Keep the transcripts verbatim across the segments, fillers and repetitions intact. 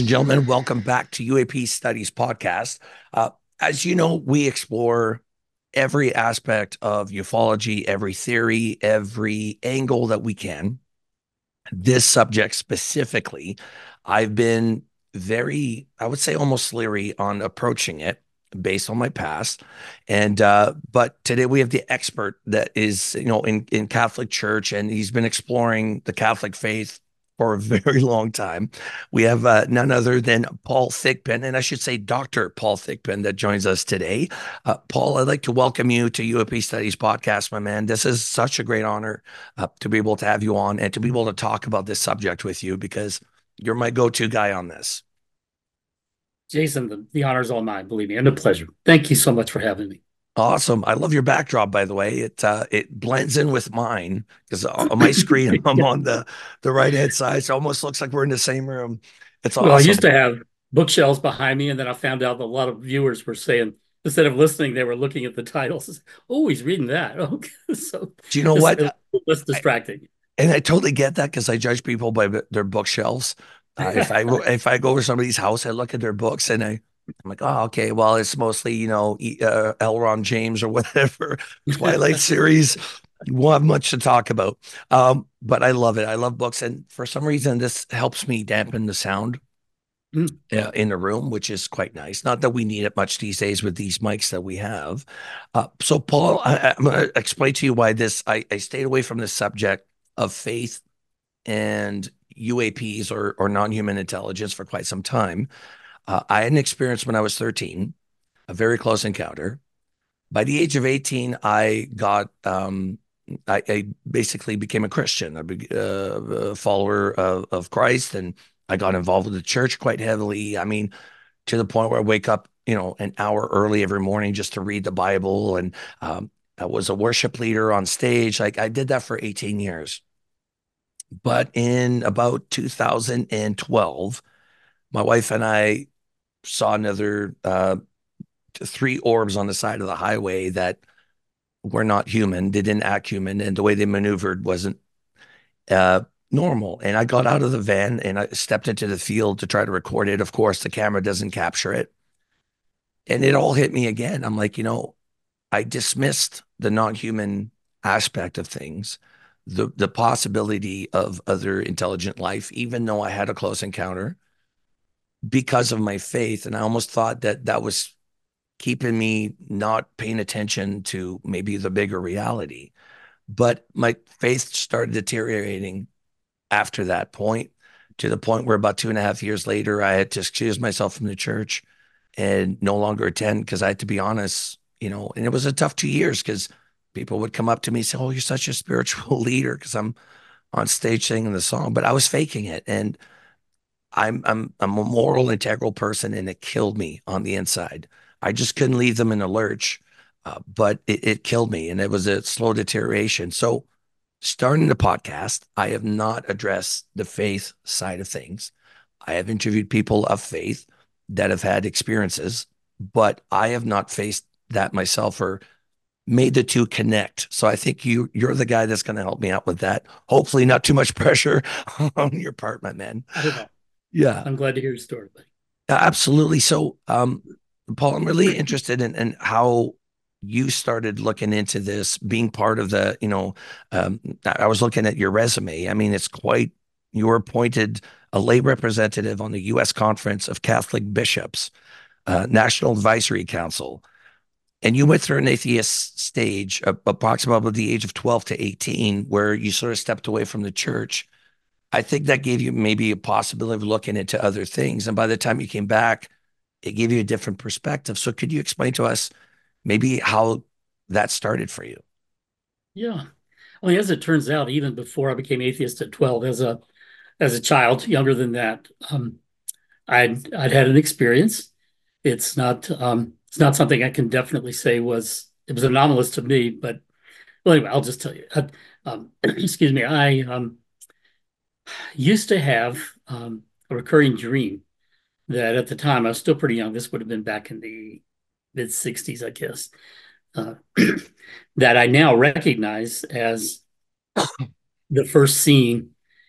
and gentlemen, welcome back to U A P Studies Podcast. Uh, as you know, we explore every aspect of ufology, every theory, every angle that we can. This subject specifically, I've been very, I would say almost leery on approaching it based on my past. And uh, but today we have the expert that is, you know, in, in Catholic Church, and he's been exploring the Catholic faith for a very long time. We have uh, none other than Paul Thigpen, and I should say Doctor Paul Thigpen, that joins us today. Uh, Paul, I'd like to welcome you to U A P Studies Podcast, my man. This is such a great honor uh, to be able to have you on and to be able to talk about this subject with you, because you're my go-to guy on this. Jason, the, the honor is all mine, believe me, and a pleasure. Thank you so much for having me. Awesome. I love your backdrop, by the way. It uh, it blends in with mine because on my screen I'm Yeah. on the the right hand side. So it almost looks like we're in the same room. It's Well, I used awesome. to have bookshelves behind me, and then I found out that a lot of viewers were saying, instead of listening, they were looking at the titles. Oh, he's reading that. Okay. So Do you know just what? uh, less I, distracting. and I totally get that because I judge people by their bookshelves. Uh, if I if I go over somebody's house, I look at their books and I I'm like, oh, okay, well, it's mostly, you know, E- uh, L. Ron James or whatever, Twilight series. We'll have much to talk about. Um, but I love it. I love books, and for some reason, this helps me dampen the sound Mm. uh, in the room, which is quite nice. Not that we need it much these days with these mics that we have. Uh, so, Paul, I, I'm going to explain to you why this. I, I stayed away from the subject of faith and U A Ps or or non-human intelligence for quite some time. Uh, I had an experience when I was thirteen, a very close encounter. By the age of eighteen, I got, um, I, I basically became a Christian, a, big, uh, a follower of, of Christ, and I got involved with the church quite heavily. I mean, to the point where I wake up, you know, an hour early every morning just to read the Bible, and um, I was a worship leader on stage. Like I did that for eighteen years. But in about two thousand twelve, my wife and I saw another uh, three orbs on the side of the highway that were not human. They didn't act human, and the way they maneuvered wasn't uh, normal. And I got out of the van and I stepped into the field to try to record it. Of course, the camera doesn't capture it. And it all hit me again. I'm like, you know, I dismissed the non-human aspect of things, the the possibility of other intelligent life, even though I had a close encounter because of my faith. And I almost thought that that was keeping me not paying attention to maybe the bigger reality. But my faith started deteriorating after that point, to the point where about two and a half years later, I had to excuse myself from the church and no longer attend because I had to be honest, you know, and it was a tough two years because people would come up to me and say, oh, you're such a spiritual leader because I'm on stage singing the song, but I was faking it. And I'm I'm I'm a moral, integral person, and it killed me on the inside. I just couldn't leave them in a lurch, uh, but it, it killed me, and it was a slow deterioration. So, starting the podcast, I have not addressed the faith side of things. I have interviewed people of faith that have had experiences, but I have not faced that myself or made the two connect. So I think you you're the guy that's going to help me out with that. Hopefully, not too much pressure on your part, my man. Not at all. Yeah. I'm glad to hear your story, buddy. Yeah, absolutely. So, um, Paul, I'm really interested in, in how you started looking into this, being part of the, you know, um, I was looking at your resume. I mean, it's quite, you were appointed a lay representative on the U S Conference of Catholic Bishops, uh, National Advisory Council. And you went through an atheist stage, uh, approximately the age of twelve to eighteen, where you sort of stepped away from the church. I think that gave you maybe a possibility of looking into other things. And by the time you came back, it gave you a different perspective. So could you explain to us maybe how that started for you? Yeah. I mean, as it turns out, even before I became atheist at twelve, as a as a child, younger than that, um, I'd I'd had an experience. It's not um, it's not something I can definitely say was it was anomalous to me, but well, anyway, I'll just tell you. I, um, excuse me. I um, used to have um, a recurring dream that at the time I was still pretty young. This would have been back in the mid sixties, I guess. Uh, that I now recognize as the first scene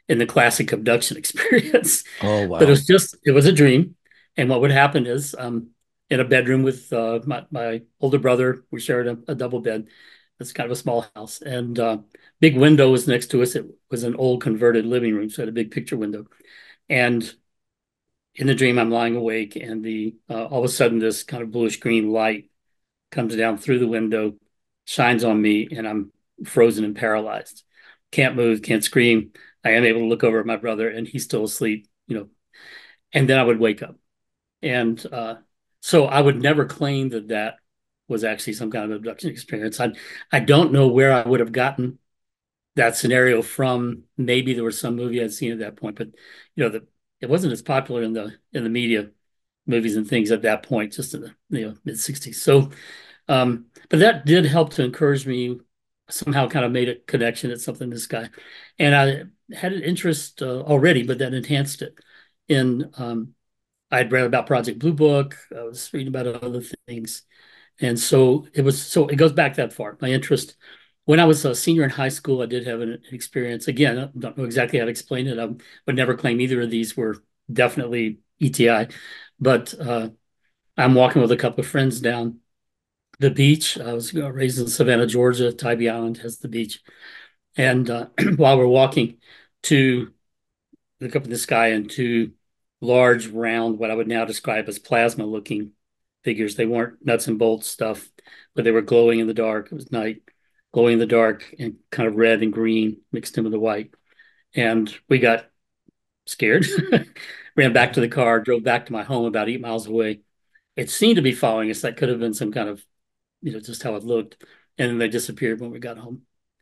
in the classic abduction experience. Oh, But it wow. was just, it was a dream. And what would happen is, um, in a bedroom with uh, my, my older brother, we shared a, a double bed. It's kind of a small house. And uh, big window was next to us. It was an old converted living room, so it had a big picture window. And in the dream, I'm lying awake, and the uh, all of a sudden, this kind of bluish green light comes down through the window, shines on me, and I'm frozen and paralyzed. Can't move, can't scream. I am able to look over at my brother, and he's still asleep, you know. And then I would wake up, and uh, so I would never claim that that was actually some kind of abduction experience. I I don't know where I would have gotten that scenario from. Maybe there was some movie I'd seen at that point, but you know, the it wasn't as popular in the in the media, movies and things at that point, just in the you know mid sixties. So, um, but that did help to encourage me. Somehow, kind of made a connection at something this guy, and I had an interest uh, already, but that enhanced it. In um, I'd read about Project Blue Book. I was reading about other things, and so it was. So it goes back that far. My interest when I was a senior in high school, I did have an experience. Again, I don't know exactly how to explain it. I would never claim either of these were definitely E T I, but uh, I'm walking with a couple of friends down the beach. I was raised in Savannah, Georgia. Tybee Island has the beach, and uh, while we're walking to look up in the sky and two large, round, what I would now describe as plasma looking figures. They weren't nuts and bolts stuff, but they were glowing in the dark. It was night, glowing in the dark and kind of red and green mixed in with the white. And we got scared, ran back to the car, drove back to my home about eight miles away. It seemed to be following us. That could have been some kind of, you know, just how it looked. And then they disappeared when we got home.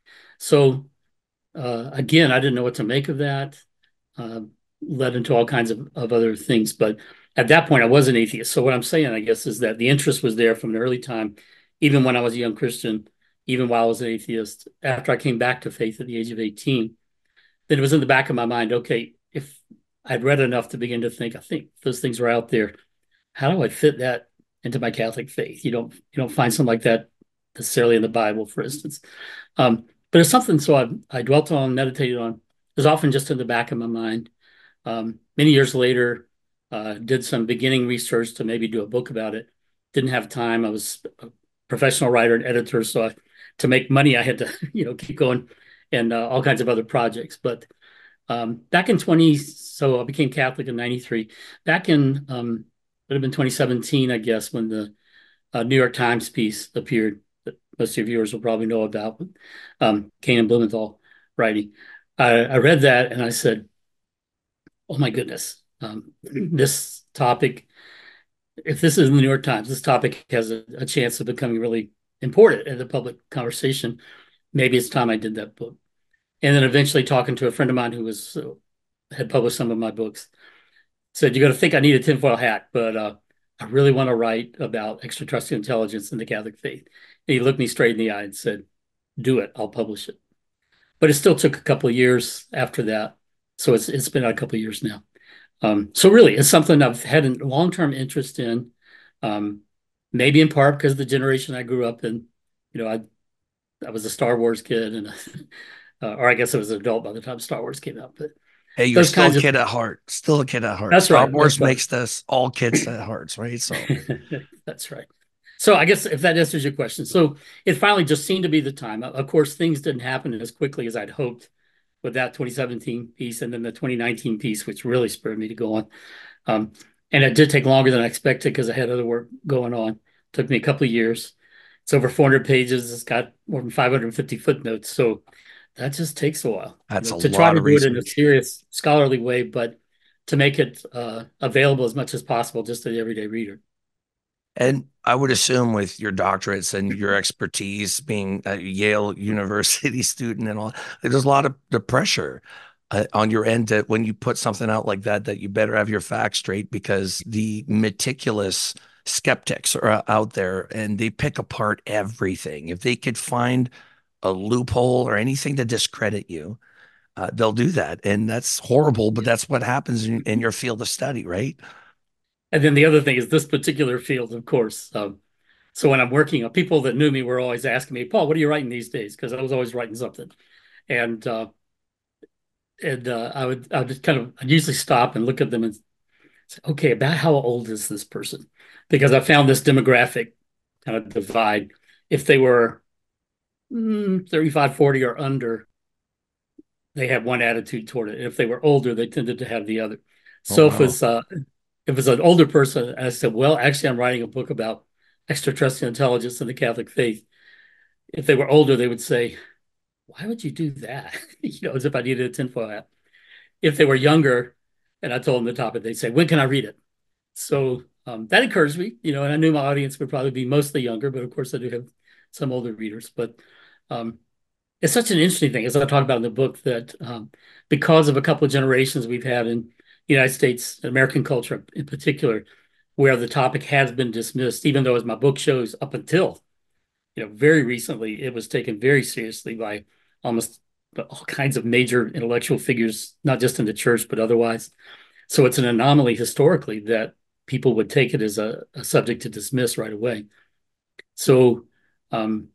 So uh, again, I didn't know what to make of that. Uh, led into all kinds of, of other things. But at that point, I was an atheist. So what I'm saying, I guess, is that the interest was there from an early time, even when I was a young Christian, even while I was an atheist. After I came back to faith at the age of eighteen, then it was in the back of my mind, okay, if I'd read enough to begin to think, I think those things were out there. How do I fit that into my Catholic faith? You don't you don't find something like that necessarily in the Bible, for instance. Um, but it's something so I, I dwelt on, meditated on. It was often just in the back of my mind. Um, many years later, uh, did some beginning research to maybe do a book about it. Didn't have time. I was a professional writer and editor, so I, to make money, I had to you know keep going and uh, all kinds of other projects. But um, back in twenty, so I became Catholic in ninety-three. Back in um, it would have been twenty seventeen, I guess, when the uh, New York Times piece appeared that most of your viewers will probably know about, um, Kane and Blumenthal writing. I, I read that and I said, oh my goodness, um, this topic, if this is in the New York Times, this topic has a, a chance of becoming really important in the public conversation. Maybe it's time I did that book. And then eventually talking to a friend of mine who was uh, had published some of my books, said, you're going to think I need a tinfoil hat, but uh, I really want to write about extraterrestrial intelligence in the Catholic faith. And he looked me straight in the eye and said, do it, I'll publish it. But it still took a couple of years after that. So it's it's been a couple of years now. Um, so really, it's something I've had a long-term interest in, um, maybe in part because of the generation I grew up in. You know, I I was a Star Wars kid, and uh, or I guess I was an adult by the time Star Wars came out. But Hey, you're those still a kinds of kid at heart. Still a kid at heart. that's Star right, Wars that's right, makes us all kids at hearts, right? So, that's right. So I guess if that answers your question, so it finally just seemed to be the time. Of course, things didn't happen as quickly as I'd hoped with that twenty seventeen piece and then the twenty nineteen piece, which really spurred me to go on. Um, and it did take longer than I expected because I had other work going on. It took me a couple of years. It's over four hundred pages. It's got more than five hundred fifty footnotes. So that just takes a while, you that's know, a to try lot to of do it in a research. serious scholarly way, but to make it uh, available as much as possible just to the everyday reader. And I would assume with your doctorates and your expertise being a Yale University student and all, there's a lot of the pressure uh, on your end that when you put something out like that, that you better have your facts straight because the meticulous skeptics are out there and they pick apart everything. If they could find a loophole or anything to discredit you, uh, they'll do that. And that's horrible, but that's what happens in, in your field of study, right? And then the other thing is this particular field, of course. Um, so when I'm working, uh, people that knew me were always asking me, Paul, what are you writing these days? Because I was always writing something. And uh, and uh, I would I would just kind of I'd usually stop and look at them and say, okay, about how old is this person? Because I found this demographic kind of divide. If they were mm, thirty-five, forty or under, they had one attitude toward it. If they were older, they tended to have the other. Oh, So if wow. it's uh, if it's an older person, I said, well, actually, I'm writing a book about extraterrestrial intelligence and the Catholic faith. If they were older, they would say, why would you do that? You know, as if I needed a tinfoil hat. If they were younger, and I told them the topic, they'd say, when can I read it? So um, that encouraged me, you know, and I knew my audience would probably be mostly younger, but of course I do have some older readers. But um, it's such an interesting thing, as I talk about in the book, that um, because of a couple of generations we've had in the United States, American culture in particular, where the topic has been dismissed, even though, as my book shows, up until, you know, very recently, it was taken very seriously by almost all kinds of major intellectual figures, not just in the church, but otherwise. So it's an anomaly historically that people would take it as a, a subject to dismiss right away. So um,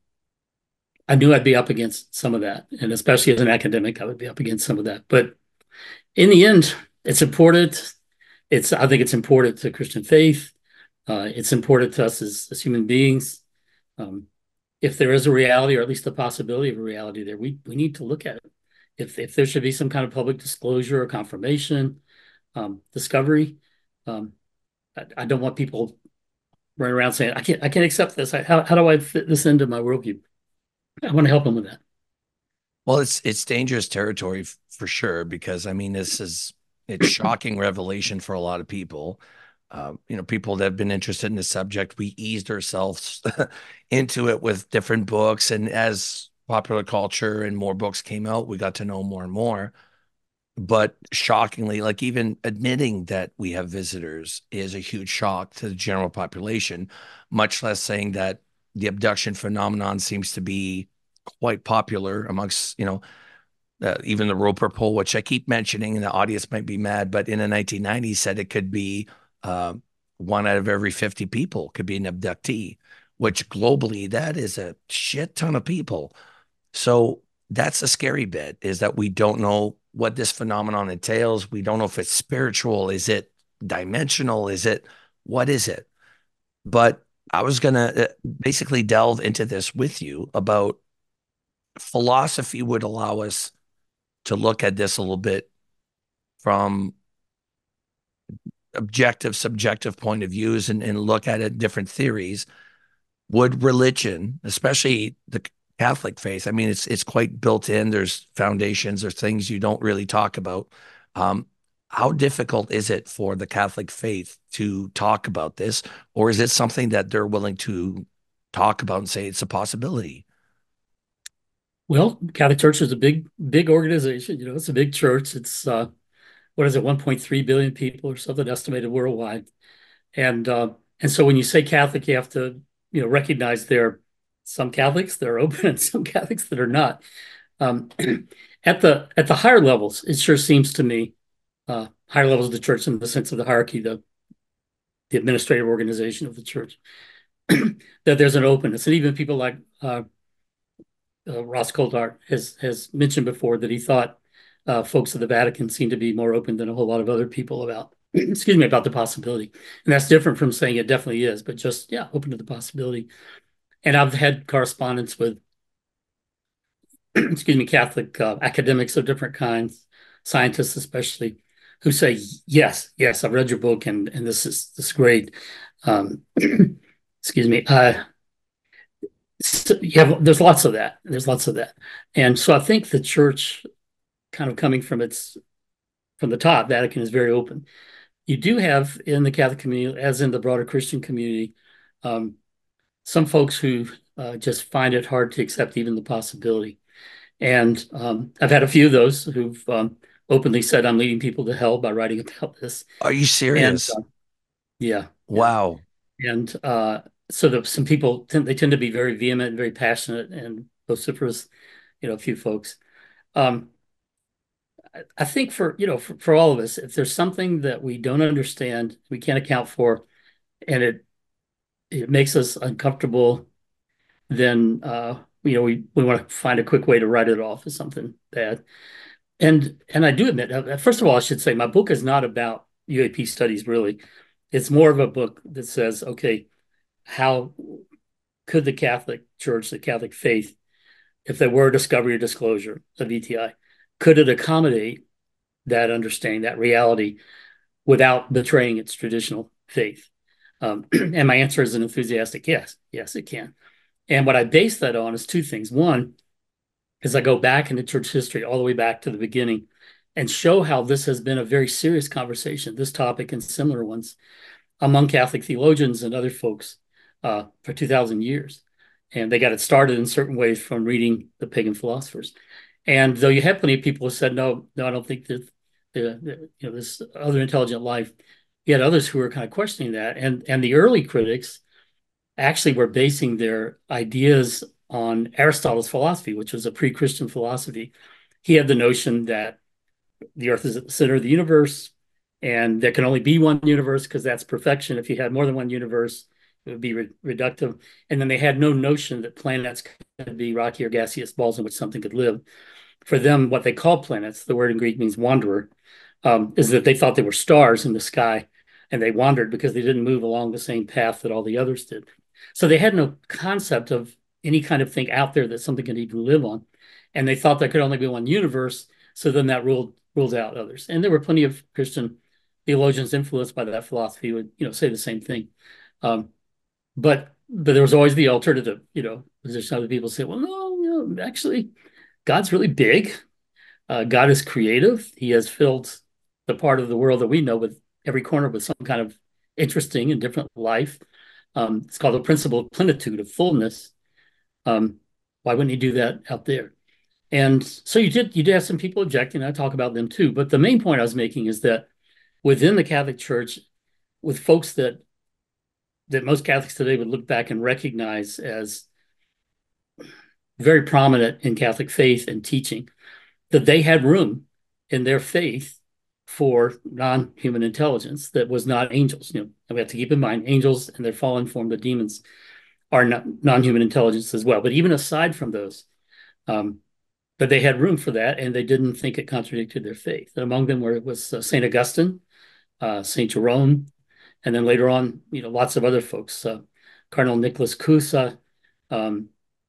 I knew I'd be up against some of that. And especially as an academic, I would be up against some of that. But in the end, it's important. It's I think it's important to Christian faith. Uh, it's important to us as, as human beings. Um, if there is a reality, or at least the possibility of a reality there, we we need to look at it. If if there should be some kind of public disclosure or confirmation, um, discovery, um, I, I don't want people running around saying, "I can't I can't accept this. I, how how do I fit this into my worldview?" I want to help them with that. Well, it's it's dangerous territory f- for sure because I mean this is it's shocking revelation for a lot of people. Uh, you know, people that have been interested in the subject, we eased ourselves into it with different books, and as popular culture and more books came out, we got to know more and more. But shockingly, like even admitting that we have visitors is a huge shock to the general population, much less saying that the abduction phenomenon seems to be quite popular amongst, you know, uh, even the Roper poll, which I keep mentioning, and the audience might be mad, but in the nineteen nineties said it could be uh, one out of every fifty people could be an abductee, which globally, that is a shit ton of people. So that's the scary bit is that we don't know what this phenomenon entails. We don't know if it's spiritual. Is it dimensional? Is it what is it? But I was going to basically delve into this with you about philosophy would allow us to look at this a little bit from objective, subjective point of views and, and look at it different theories. Would religion, especially the Catholic faith, I mean, it's it's quite built in. There's foundations, there's things you don't really talk about. Um, how difficult is it for the Catholic faith to talk about this, or is it something that they're willing to talk about and say it's a possibility? Well, Catholic Church is a big, big organization. You know, it's a big church. It's uh, what is it, one point three billion people or something estimated worldwide. And uh, and so when you say Catholic, you have to, you know, recognize there are some Catholics that are open and some Catholics that are not. Um, at the at the higher levels, it sure seems to me, uh, higher levels of the church in the sense of the hierarchy, the the administrative organization of the church, that there's an openness, and even people like uh, uh, Ross Coulthart has has mentioned before that he thought uh, folks of the Vatican seem to be more open than a whole lot of other people about, excuse me, about the possibility, and that's different from saying it definitely is, but just yeah, open to the possibility. And I've had correspondence with, excuse me, Catholic uh, academics of different kinds, scientists especially, who say, yes, yes, I've read your book and and this is this is great. Um, excuse me. Uh, so you have there's lots of that. There's lots of that, and so I think the church, kind of coming from its from the top, Vatican is very open. You do have in the Catholic community, as in the broader Christian community, um, some folks who uh, just find it hard to accept even the possibility. And um, I've had a few of those who've um, openly said, I'm leading people to hell by writing about this. Are you And serious? uh, yeah, yeah. Wow. And uh, so that some people tend, they tend to be very vehement and very passionate and vociferous, you know, a few folks. Um, I, I think for, you know, for, for all of us, if there's something that we don't understand, we can't account for, and it it makes us uncomfortable, then uh, you know, we, we want to find a quick way to write it off as something bad. And and I do admit, uh, first of all, I should say my book is not about U A P studies, really. It's more of a book that says, okay, how could the Catholic Church, the Catholic faith, if there were discovery or disclosure of E T I, could it accommodate that understanding, that reality, without betraying its traditional faith? Um, and my answer is an enthusiastic yes. Yes, it can. And what I base that on is two things. One is I go back into church history all the way back to the beginning and show how this has been a very serious conversation, this topic and similar ones, among Catholic theologians and other folks uh, for two thousand years. And they got it started in certain ways from reading the pagan philosophers. And though you have plenty of people who said, no, no, I don't think that the, the you know, this other intelligent life, you had others who were kind of questioning that. And, and the early critics actually were basing their ideas on Aristotle's philosophy, which was a pre-Christian philosophy. He had the notion that the earth is at the center of the universe, and there can only be one universe because that's perfection. If you had more than one universe, it would be re- reductive. And then they had no notion that planets could be rocky or gaseous balls in which something could live. For them, what they call planets, the word in Greek means wanderer, um, is that they thought they were stars in the sky, and they wandered because they didn't move along the same path that all the others did. So they had no concept of any kind of thing out there that something could even live on. And they thought there could only be one universe. So then that ruled ruled out others. And there were plenty of Christian theologians influenced by that philosophy who would, you know, say the same thing. Um, but but there was always the alternative, you know, there's other people say, well, no, you know, actually, God's really big. Uh, God is creative. He has filled the part of the world that we know with every corner with some kind of interesting and different life. Um, it's called the principle of plenitude, of fullness. Um, why wouldn't he do that out there? And so you did you did have some people objecting. I talk about them too. But the main point I was making is that within the Catholic Church, with folks that that most Catholics today would look back and recognize as very prominent in Catholic faith and teaching, that they had room in their faith for non-human intelligence that was not angels. You know, and we have to keep in mind angels and their fallen form, the demons, are not non-human intelligence as well. But even aside from those, um, but they had room for that, and they didn't think it contradicted their faith. And among them were was uh, Saint Augustine, uh, Saint Jerome, and then later on, you know, lots of other folks. Uh, Cardinal Nicholas Cusa, um,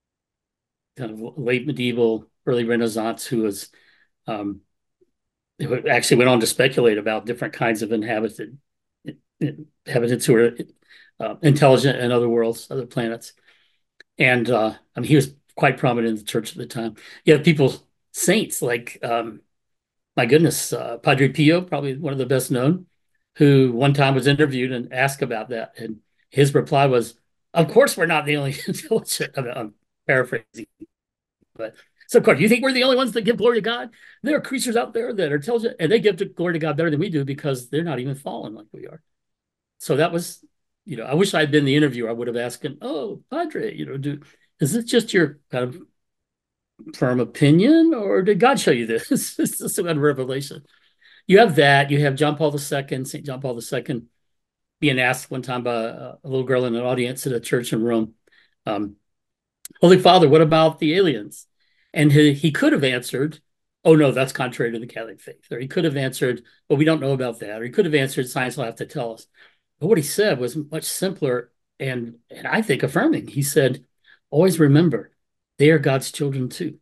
kind of late medieval, early Renaissance, who was um, who actually went on to speculate about different kinds of inhabited inhabitants who were uh, intelligent in other worlds, other planets. And uh, I mean, he was quite prominent in the church at the time. You have people, saints like, um, my goodness, uh, Padre Pio, probably one of the best known, who one time was interviewed and asked about that. And his reply was, of course, we're not the only intelligent. I'm paraphrasing, but so of course, you think we're the only ones that give glory to God? There are creatures out there that are intelligent, and they give to glory to God better than we do because they're not even fallen like we are. So that was, you know, I wish I'd been the interviewer. I would have asked him, "Oh, Padre, you know, do is this just your kind of firm opinion, or did God show you this? Is this a revelation?" You have that. You have John Paul the Second, Saint John Paul the Second, being asked one time by a, a little girl in an audience at a church in Rome, um, "Holy Father, what about the aliens?" And he, he could have answered, "Oh no, that's contrary to the Catholic faith." Or he could have answered, "Well, we don't know about that." Or he could have answered, "Science will have to tell us." But what he said was much simpler and, and I think affirming. He said, "Always remember, they are God's children too."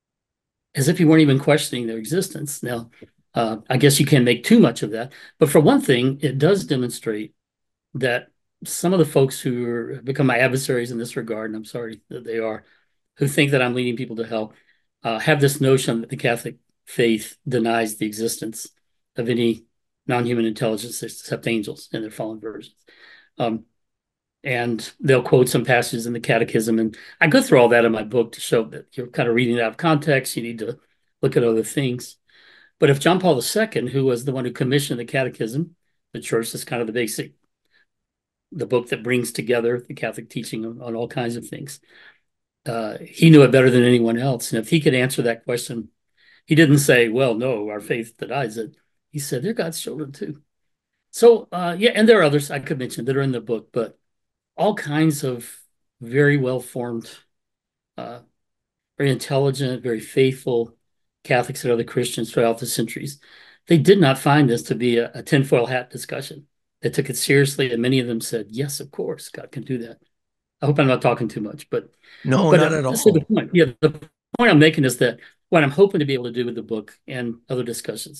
As if he weren't even questioning their existence. Now, uh, I guess you can't make too much of that. But for one thing, it does demonstrate that some of the folks who are, become my adversaries in this regard, and I'm sorry that they are, who think that I'm leading people to hell, uh, have this notion that the Catholic faith denies the existence of any non-human intelligence except angels and their fallen versions. Um, and they'll quote some passages in the catechism. And I go through all that in my book to show that you're kind of reading it out of context. You need to look at other things. But if John Paul the Second, who was the one who commissioned the catechism, the church is kind of the basic, the book that brings together the Catholic teaching on, on all kinds of things, uh, he knew it better than anyone else. And if he could answer that question, he didn't say, well, no, our faith denies it. He said, they're God's children too. So, uh, yeah, and there are others I could mention that are in the book, but all kinds of very well-formed, uh, very intelligent, very faithful Catholics and other Christians throughout the centuries, they did not find this to be a, a tinfoil hat discussion. They took it seriously, and many of them said, "Yes, of course, God can do that." I hope I'm not talking too much, but No, but not uh, at so the all. point, yeah, the point I'm making is that what I'm hoping to be able to do with the book and other discussions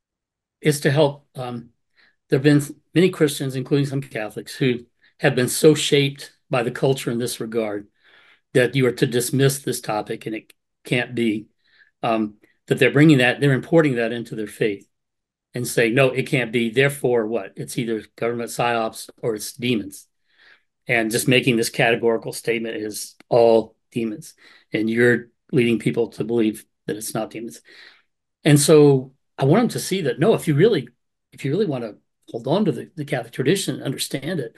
is to help. Um, there have been many Christians, including some Catholics, who have been so shaped by the culture in this regard that you are to dismiss this topic and it can't be. Um, that they're bringing that, they're importing that into their faith and say, no, it can't be. Therefore, what? It's either government psyops or it's demons. And just making this categorical statement is all demons. And you're leading people to believe that it's not demons. And so I want them to see that no, if you really, if you really want to hold on to the, the Catholic tradition and understand it,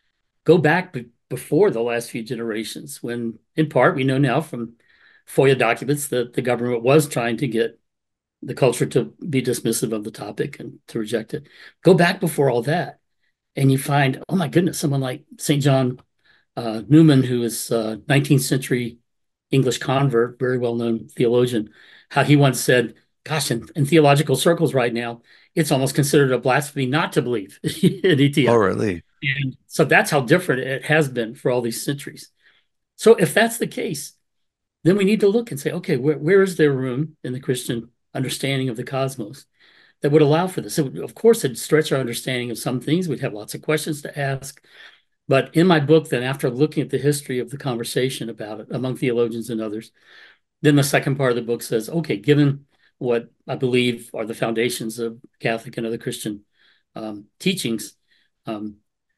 go back be- before the last few generations, when in part we know now from FOIA documents that the government was trying to get the culture to be dismissive of the topic and to reject it. Go back before all that, and you find, oh my goodness, someone like Saint John uh, Newman, who is a nineteenth century English convert, very well known theologian, how he once said, gosh, in, in theological circles right now, it's almost considered a blasphemy not to believe in Oh, E T I. really? And so that's how different it has been for all these centuries. So if that's the case, then we need to look and say, okay, where, where is there room in the Christian understanding of the cosmos that would allow for this? It, of course, it'd stretch our understanding of some things. We'd have lots of questions to ask. But in my book, then, after looking at the history of the conversation about it among theologians and others, then the second part of the book says, okay, given what I believe are the foundations of Catholic and other Christian um, teachings, um,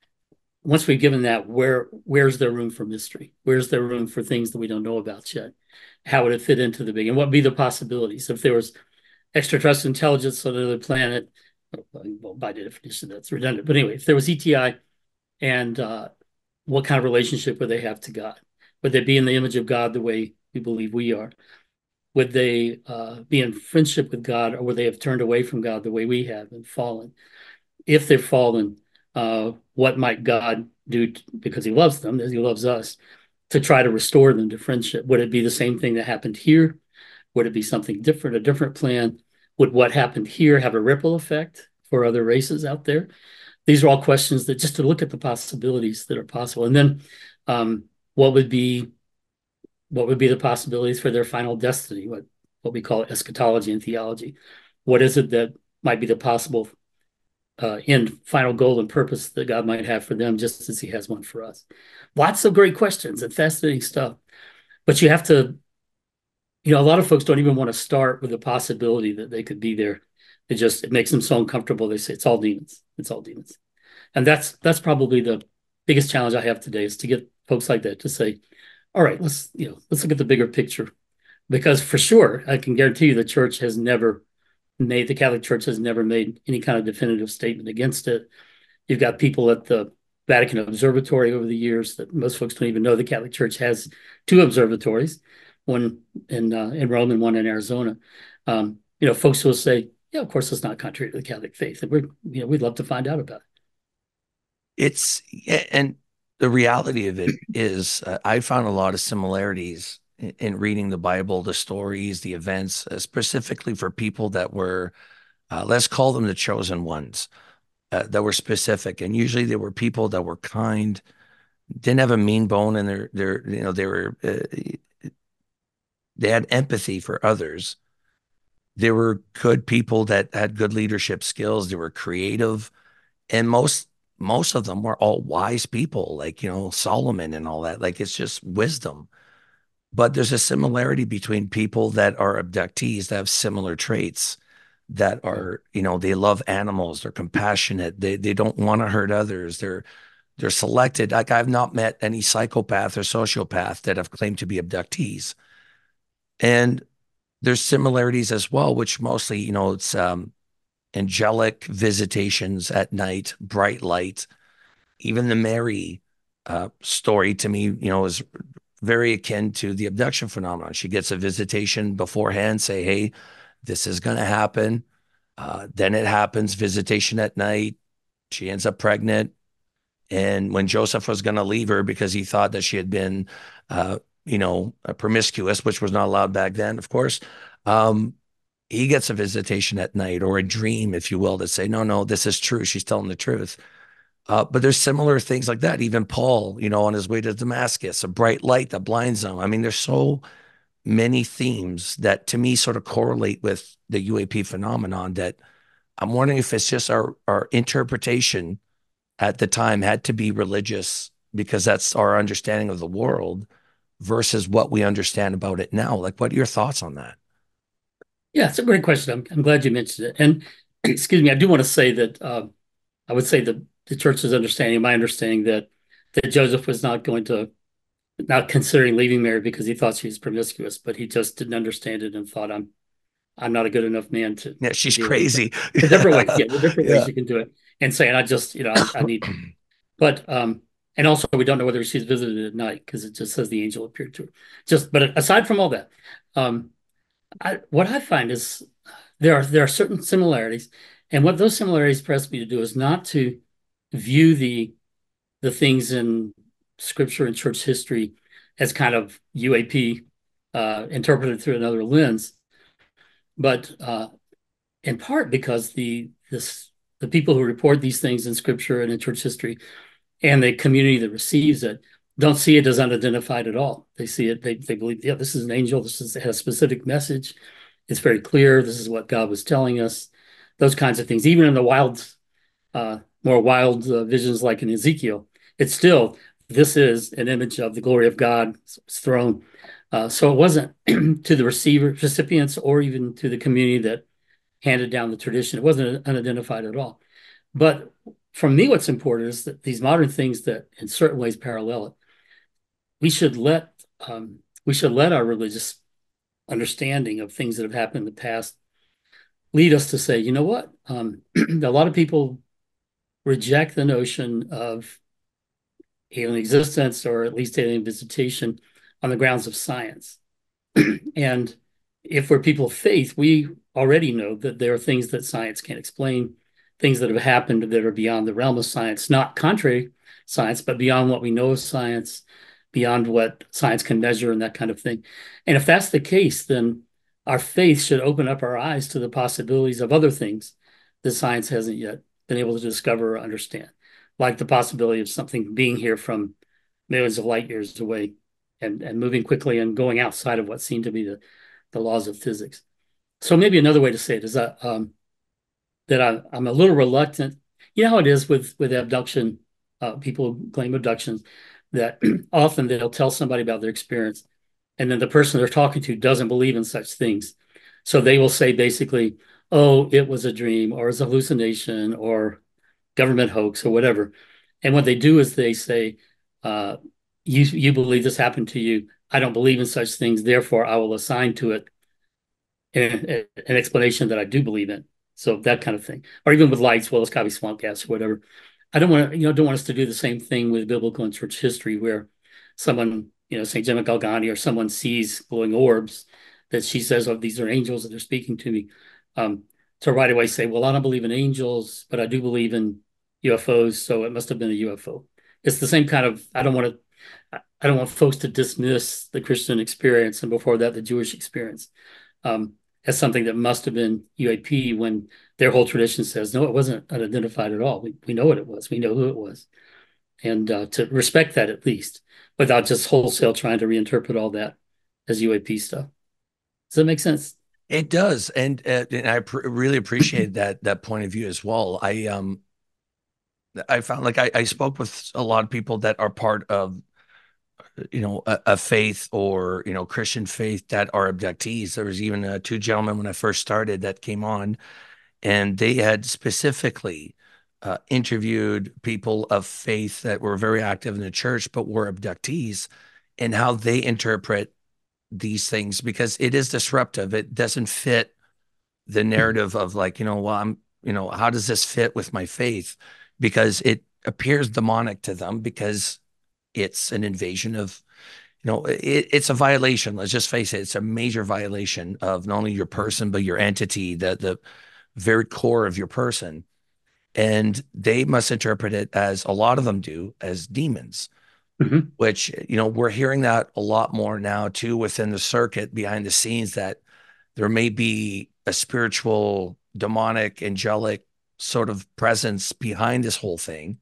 once we've given that, where where's there room for mystery? Where's there room for things that we don't know about yet? How would it fit into the big? And what would be the possibilities? If there was extraterrestrial intelligence on another planet, well, by definition, that's redundant. But anyway, if there was E T I, and uh, what kind of relationship would they have to God? Would they be in the image of God the way we believe we are? Would they uh, be in friendship with God, or would they have turned away from God the way we have and fallen? If they're fallen, uh, what might God do to, because he loves them, as he loves us, to try to restore them to friendship? Would it be the same thing that happened here? Would it be something different, a different plan? Would what happened here have a ripple effect for other races out there? These are all questions that just to look at the possibilities that are possible. And then um, what would be what would be the possibilities for their final destiny, what what we call eschatology and theology? What is it that might be the possible uh, end, final goal and purpose that God might have for them, just as he has one for us? Lots of great questions and fascinating stuff. But you have to, you know, a lot of folks don't even want to start with the possibility that they could be there. It just, it makes them so uncomfortable. They say, it's all demons. It's all demons. And that's, that's probably the biggest challenge I have today, is to get folks like that to say, all right, let's, you know, let's look at the bigger picture. Because for sure, I can guarantee you the church has never made, the Catholic Church has never made any kind of definitive statement against it. You've got people at the Vatican Observatory over the years that most folks don't even know the Catholic Church has two observatories, one in uh, in Rome and one in Arizona. Um, you know, folks will say, yeah, of course, it's not contrary to the Catholic faith. And we're, you know, we'd love to find out about it. It's and the reality of it is, uh, I found a lot of similarities in, in reading the Bible, the stories, the events, uh, specifically for people that were, uh, let's call them the chosen ones, uh, that were specific. And usually they were people that were kind, didn't have a mean bone in their, their, you know, they were, uh, they had empathy for others. They were good people that had good leadership skills. They were creative, and most most of them were all wise people, like, you know, Solomon and all that. Like, it's just wisdom. But there's a similarity between people that are abductees that have similar traits, that are, you know, they love animals, they're compassionate, they they don't want to hurt others, they're they're selected. Like, I've not met any psychopath or sociopath that have claimed to be abductees. And there's similarities as well, which mostly, you know, it's um angelic visitations at night, bright light. Even the Mary uh, story, to me, you know, is very akin to the abduction phenomenon. She gets a visitation beforehand, say, hey, this is going to happen. Uh, then it happens, visitation at night. She ends up pregnant. And when Joseph was going to leave her because he thought that she had been, uh, you know, promiscuous, which was not allowed back then, of course, um, he gets a visitation at night or a dream, if you will, to say, no, no, this is true. She's telling the truth. Uh, but there's similar things like that. Even Paul, you know, on his way to Damascus, a bright light that blinds him. I mean, there's so many themes that to me sort of correlate with the U A P phenomenon that I'm wondering if it's just our, our interpretation at the time had to be religious because that's our understanding of the world versus what we understand about it now. Like, what are your thoughts on that? Yeah, it's a great question. I'm, I'm glad you mentioned it. And excuse me, I do want to say that uh, I would say that the church's understanding, my understanding that that Joseph was not going to, not considering leaving Mary because he thought she was promiscuous, but he just didn't understand it and thought I'm I'm not a good enough man to Yeah, to she's deal with it. But crazy. the different ways, yeah, the different ways Yeah. you can do it, and saying I just, you know, I, I need, but um, and also we don't know whether she's visited at night because it just says the angel appeared to her. Just, but aside from all that, um, I, what I find is there are there are certain similarities, and what those similarities press me to do is not to view the the things in scripture and church history as kind of U A P uh, interpreted through another lens, but uh, in part because the this the people who report these things in scripture and in church history and the community that receives it don't see it as unidentified at all. They see it, they, they believe, yeah, this is an angel. This is, has a specific message. It's very clear. This is what God was telling us. Those kinds of things. Even in the wild, uh, more wild uh, visions like in Ezekiel, it's still, this is an image of the glory of God's throne. Uh, so it wasn't to the receiver, recipients, or even to the community that handed down the tradition. It wasn't unidentified at all. But for me, what's important is that these modern things that in certain ways parallel it, we should let um, we should let our religious understanding of things that have happened in the past lead us to say, you know what? Um, a lot of people reject the notion of alien existence or at least alien visitation on the grounds of science. And if we're people of faith, we already know that there are things that science can't explain, things that have happened that are beyond the realm of science, not contrary science, but beyond what we know of science, beyond what science can measure and that kind of thing. And if that's the case, then our faith should open up our eyes to the possibilities of other things that science hasn't yet been able to discover or understand, like the possibility of something being here from millions of light years away and, and moving quickly and going outside of what seem to be the, the laws of physics. So maybe another way to say it is that um, that I, I'm a little reluctant. You know how it is with with abduction. Uh, people claim abductions that often they'll tell somebody about their experience, and then the person they're talking to doesn't believe in such things. So they will say basically, "Oh, it was a dream, or it's a hallucination, or government hoax, or whatever." And what they do is they say, uh, "You you believe this happened to you. I don't believe in such things. Therefore, I will assign to it an, an explanation that I do believe in." So that kind of thing, or even with lights, well, it's got to be swamp gas or whatever. I don't want to, you know, don't want us to do the same thing with biblical and church history, where someone, you know, Saint Gemma Galgani or someone sees glowing orbs that she says, "Oh, these are angels that are speaking to me." Um, to right away say, "Well, I don't believe in angels, but I do believe in U F Os, so it must have been a U F O." It's the same kind of. I don't want to. I don't want folks to dismiss the Christian experience and before that the Jewish experience. Um, as something that must have been U A P when their whole tradition says, no, it wasn't unidentified at all. We, we know what it was. We know who it was. And uh, to respect that at least, without just wholesale trying to reinterpret all that as U A P stuff. Does that make sense? It does, and uh, and I pr really appreciate that that point of view as well. I um I found like I, I spoke with a lot of people that are part of you know a, a faith or you know Christian faith that are abductees. There was even uh, two gentlemen when I first started that came on, and they had specifically uh, interviewed people of faith that were very active in the church but were abductees, and how they interpret these things because it is disruptive. It doesn't fit the narrative of like, you know, well, I'm, you know, how does this fit with my faith? Because it appears demonic to them because it's an invasion of, you know, it, it's a violation. Let's just face it. It's a major violation of not only your person, but your entity, the, the very core of your person. And they must interpret it as a lot of them do as demons, Mm-hmm. which, you know, we're hearing that a lot more now too within the circuit behind the scenes that there may be a spiritual, demonic, angelic sort of presence behind this whole thing.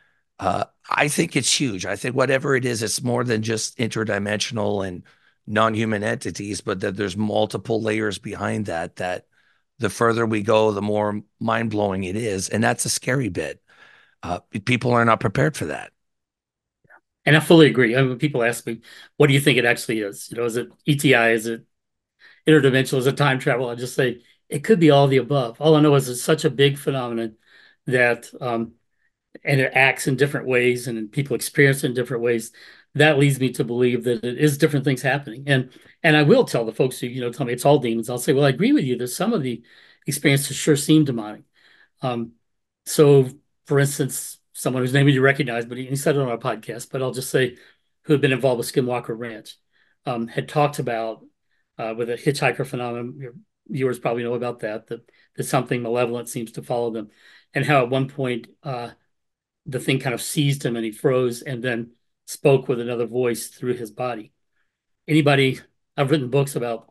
Uh, I think it's huge. I think whatever it is, it's more than just interdimensional and non-human entities, but that there's multiple layers behind that, that the further we go, the more mind-blowing it is. And that's a scary bit. Uh, people are not prepared for that. And I fully agree. I mean, when people ask me, what do you think it actually is? You know, is it E T I? Is it interdimensional? Is it time travel? I just say it could be all the above. All I know is it's such a big phenomenon that um, and it acts in different ways and people experience it in different ways. That leads me to believe that it is different things happening. And and I will tell the folks who, you know, tell me it's all demons. I'll say, well, I agree with you. There's some of the experiences sure seem demonic. Um, so for instance, someone whose name you recognize, but he, he said it on our podcast, but I'll just say who had been involved with Skinwalker Ranch, um, had talked about uh, with a hitchhiker phenomenon. Your viewers probably know about that, that, that something malevolent seems to follow them. And how at one point uh, the thing kind of seized him and he froze and then spoke with another voice through his body. Anybody, I've written books about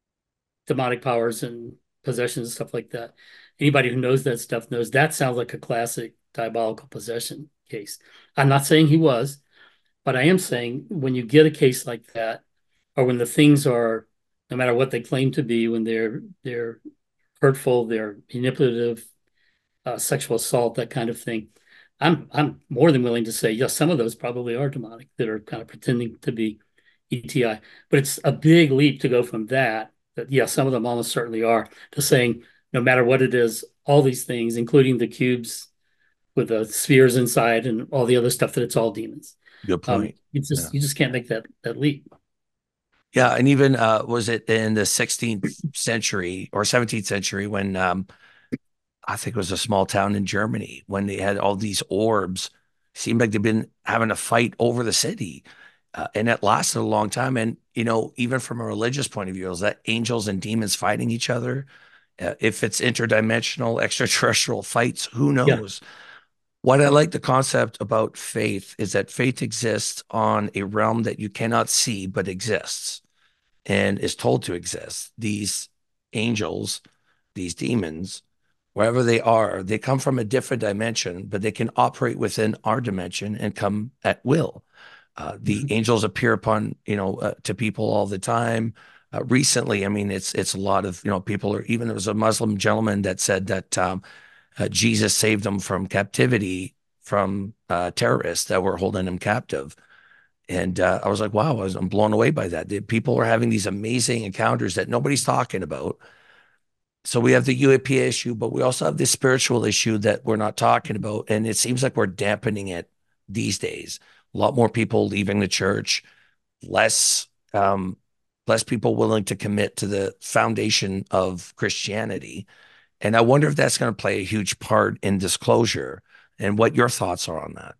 demonic powers and possessions and stuff like that. Anybody who knows that stuff knows that sounds like a classic diabolical possession case. I'm not saying he was, but I am saying when you get a case like that, or when the things are, no matter what they claim to be, when they're they're hurtful, they're manipulative, uh, sexual assault, that kind of thing. I'm I'm more than willing to say yes, some of those probably are demonic that are kind of pretending to be E T I, but it's a big leap to go from that, that yeah, some of them almost certainly are, to saying no matter what it is, all these things, including the cubes with the spheres inside and all the other stuff, that it's all demons. Good Um, point. you Yeah. just you just can't make that that leap. Yeah, and even uh, was it in the sixteenth century or seventeenth century when um, I think it was a small town in Germany when they had all these orbs. Seemed like they've been having a fight over the city, uh, and it lasted a long time. And you know, even from a religious point of view, is that angels and demons fighting each other? Uh, if it's interdimensional, extraterrestrial fights, who Yeah. knows? What I like the concept about faith is that faith exists on a realm that you cannot see but exists and is told to exist. These angels, these demons, wherever they are, they come from a different dimension, but they can operate within our dimension and come at will. Uh, the Mhm. angels appear upon, you know, uh, to people all the time. Uh, recently, I mean, it's it's a lot of, you know, people are, even there was a Muslim gentleman that said that um, uh, Jesus saved them from captivity from uh, terrorists that were holding him captive. And uh, I was like, wow, I was, I'm blown away by that. The people are having these amazing encounters that nobody's talking about. So we have the U A P issue, but we also have this spiritual issue that we're not talking about. And it seems like we're dampening it these days. A lot more people leaving the church, less um, less people willing to commit to the foundation of Christianity. And I wonder if that's going to play a huge part in disclosure and what your thoughts are on that.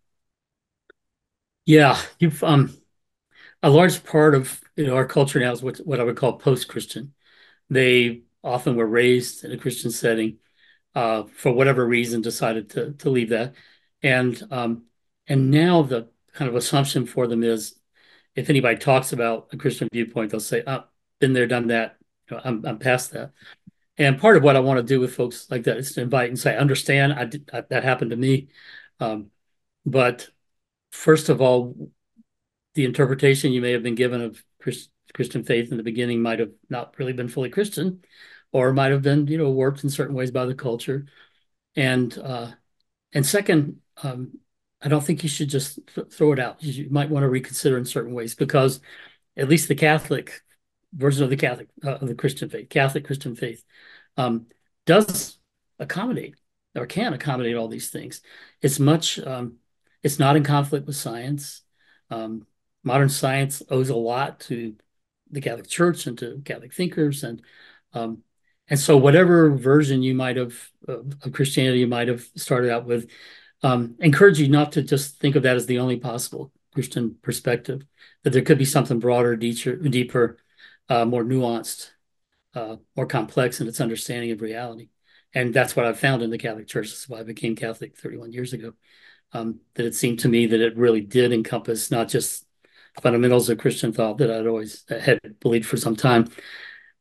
Yeah, you've um a large part of, you know, our culture now is what what I would call post-Christian. They often were raised in a Christian setting, uh, for whatever reason, decided to to leave that, and um, and now the kind of assumption for them is if anybody talks about a Christian viewpoint, they'll say, "Oh, been there, done that. You know, I'm I'm past that." And part of what I want to do with folks like that is to invite and say, "I understand, I did I, that happened to me," um, but first of all, the interpretation you may have been given of Christ, Christian faith in the beginning might have not really been fully Christian, or might have been, you know, warped in certain ways by the culture. And uh, and second, um, I don't think you should just th- throw it out. You might want to reconsider in certain ways because at least the Catholic version of the Catholic uh, of the Christian faith, Catholic Christian faith, um, does accommodate or can accommodate all these things. It's much. Um, it's not in conflict with science. Um, Modern science owes a lot to the Catholic Church and to Catholic thinkers, and um, and so whatever version you might have of, of Christianity you might have started out with, um, encourage you not to just think of that as the only possible Christian perspective. That there could be something broader, deeper, deeper, uh, more nuanced, uh, more complex in its understanding of reality. And that's what I've found in the Catholic Church. That's why I became Catholic thirty-one years ago. Um, that it seemed to me that it really did encompass not just fundamentals of Christian thought that I'd always had believed for some time,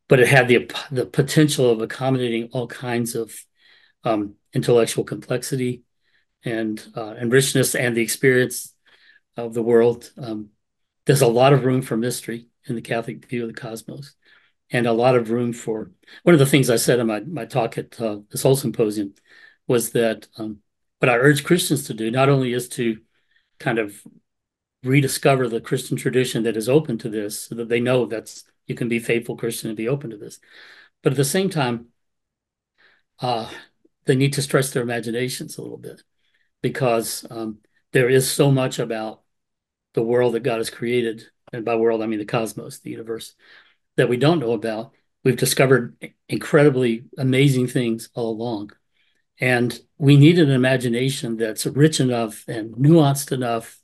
but it had the the potential of accommodating all kinds of um, intellectual complexity and uh, and richness and the experience of the world. Um, there's a lot of room for mystery in the Catholic view of the cosmos, and a lot of room for one of the things I said in my my talk at uh, this whole symposium was that um, what I urge Christians to do not only is to kind of rediscover the Christian tradition that is open to this, so that they know that's you can be faithful Christian and be open to this, but at the same time, uh, they need to stretch their imaginations a little bit because um, there is so much about the world that God has created, and by world I mean the cosmos, the universe, that we don't know about. We've discovered incredibly amazing things all along. And we need an imagination that's rich enough and nuanced enough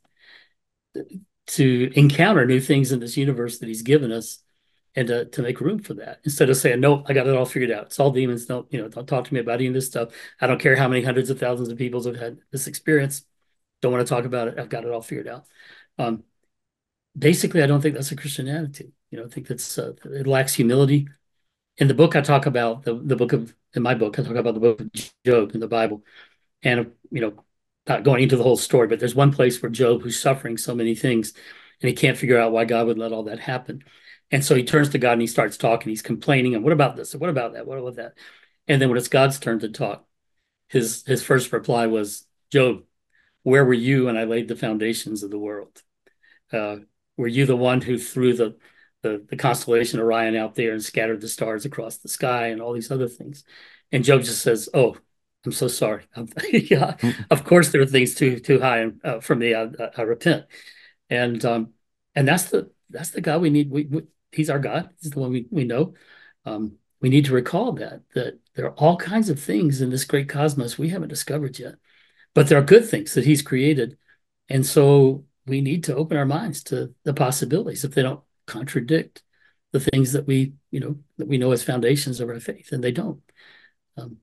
to encounter new things in this universe that he's given us and to, to make room for that instead of saying, nope, I got it all figured out. It's all demons. Don't, you know, don't talk to me about any of this stuff. I don't care how many hundreds of thousands of people have had this experience. Don't want to talk about it. I've got it all figured out. Um, basically, I don't think that's a Christian attitude. You know, I think that's, uh, it lacks humility. In the book, I talk about the, the book of, in my book, I talk about the book of Job in the Bible. And, you know, not going into the whole story, but there's one place where Job, who's suffering so many things, and he can't figure out why God would let all that happen. And so he turns to God and he starts talking. He's complaining. And what about this? What about that? What about that? And then when it's God's turn to talk, his his first reply was, Job, where were you when I laid the foundations of the world? Uh, were you the one who threw the, the the constellation Orion out there and scattered the stars across the sky and all these other things? And Job just says, "Oh, I'm so sorry. Yeah, of course there are things too too high uh, for me. I, I, I repent." And um, and that's the that's the God we need. We, we he's our God. He's the one we we know. Um, we need to recall that that there are all kinds of things in this great cosmos we haven't discovered yet, but there are good things that He's created, and so we need to open our minds to the possibilities if they don't contradict the things that we you know that we know as foundations of our faith, and they don't. Um,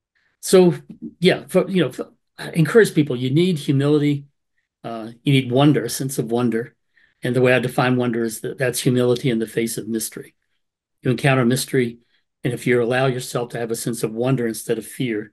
so yeah, for, you know, for, I encourage people. You need humility. Uh, you need wonder, a sense of wonder. And the way I define wonder is that that's humility in the face of mystery. You encounter mystery, and if you allow yourself to have a sense of wonder instead of fear,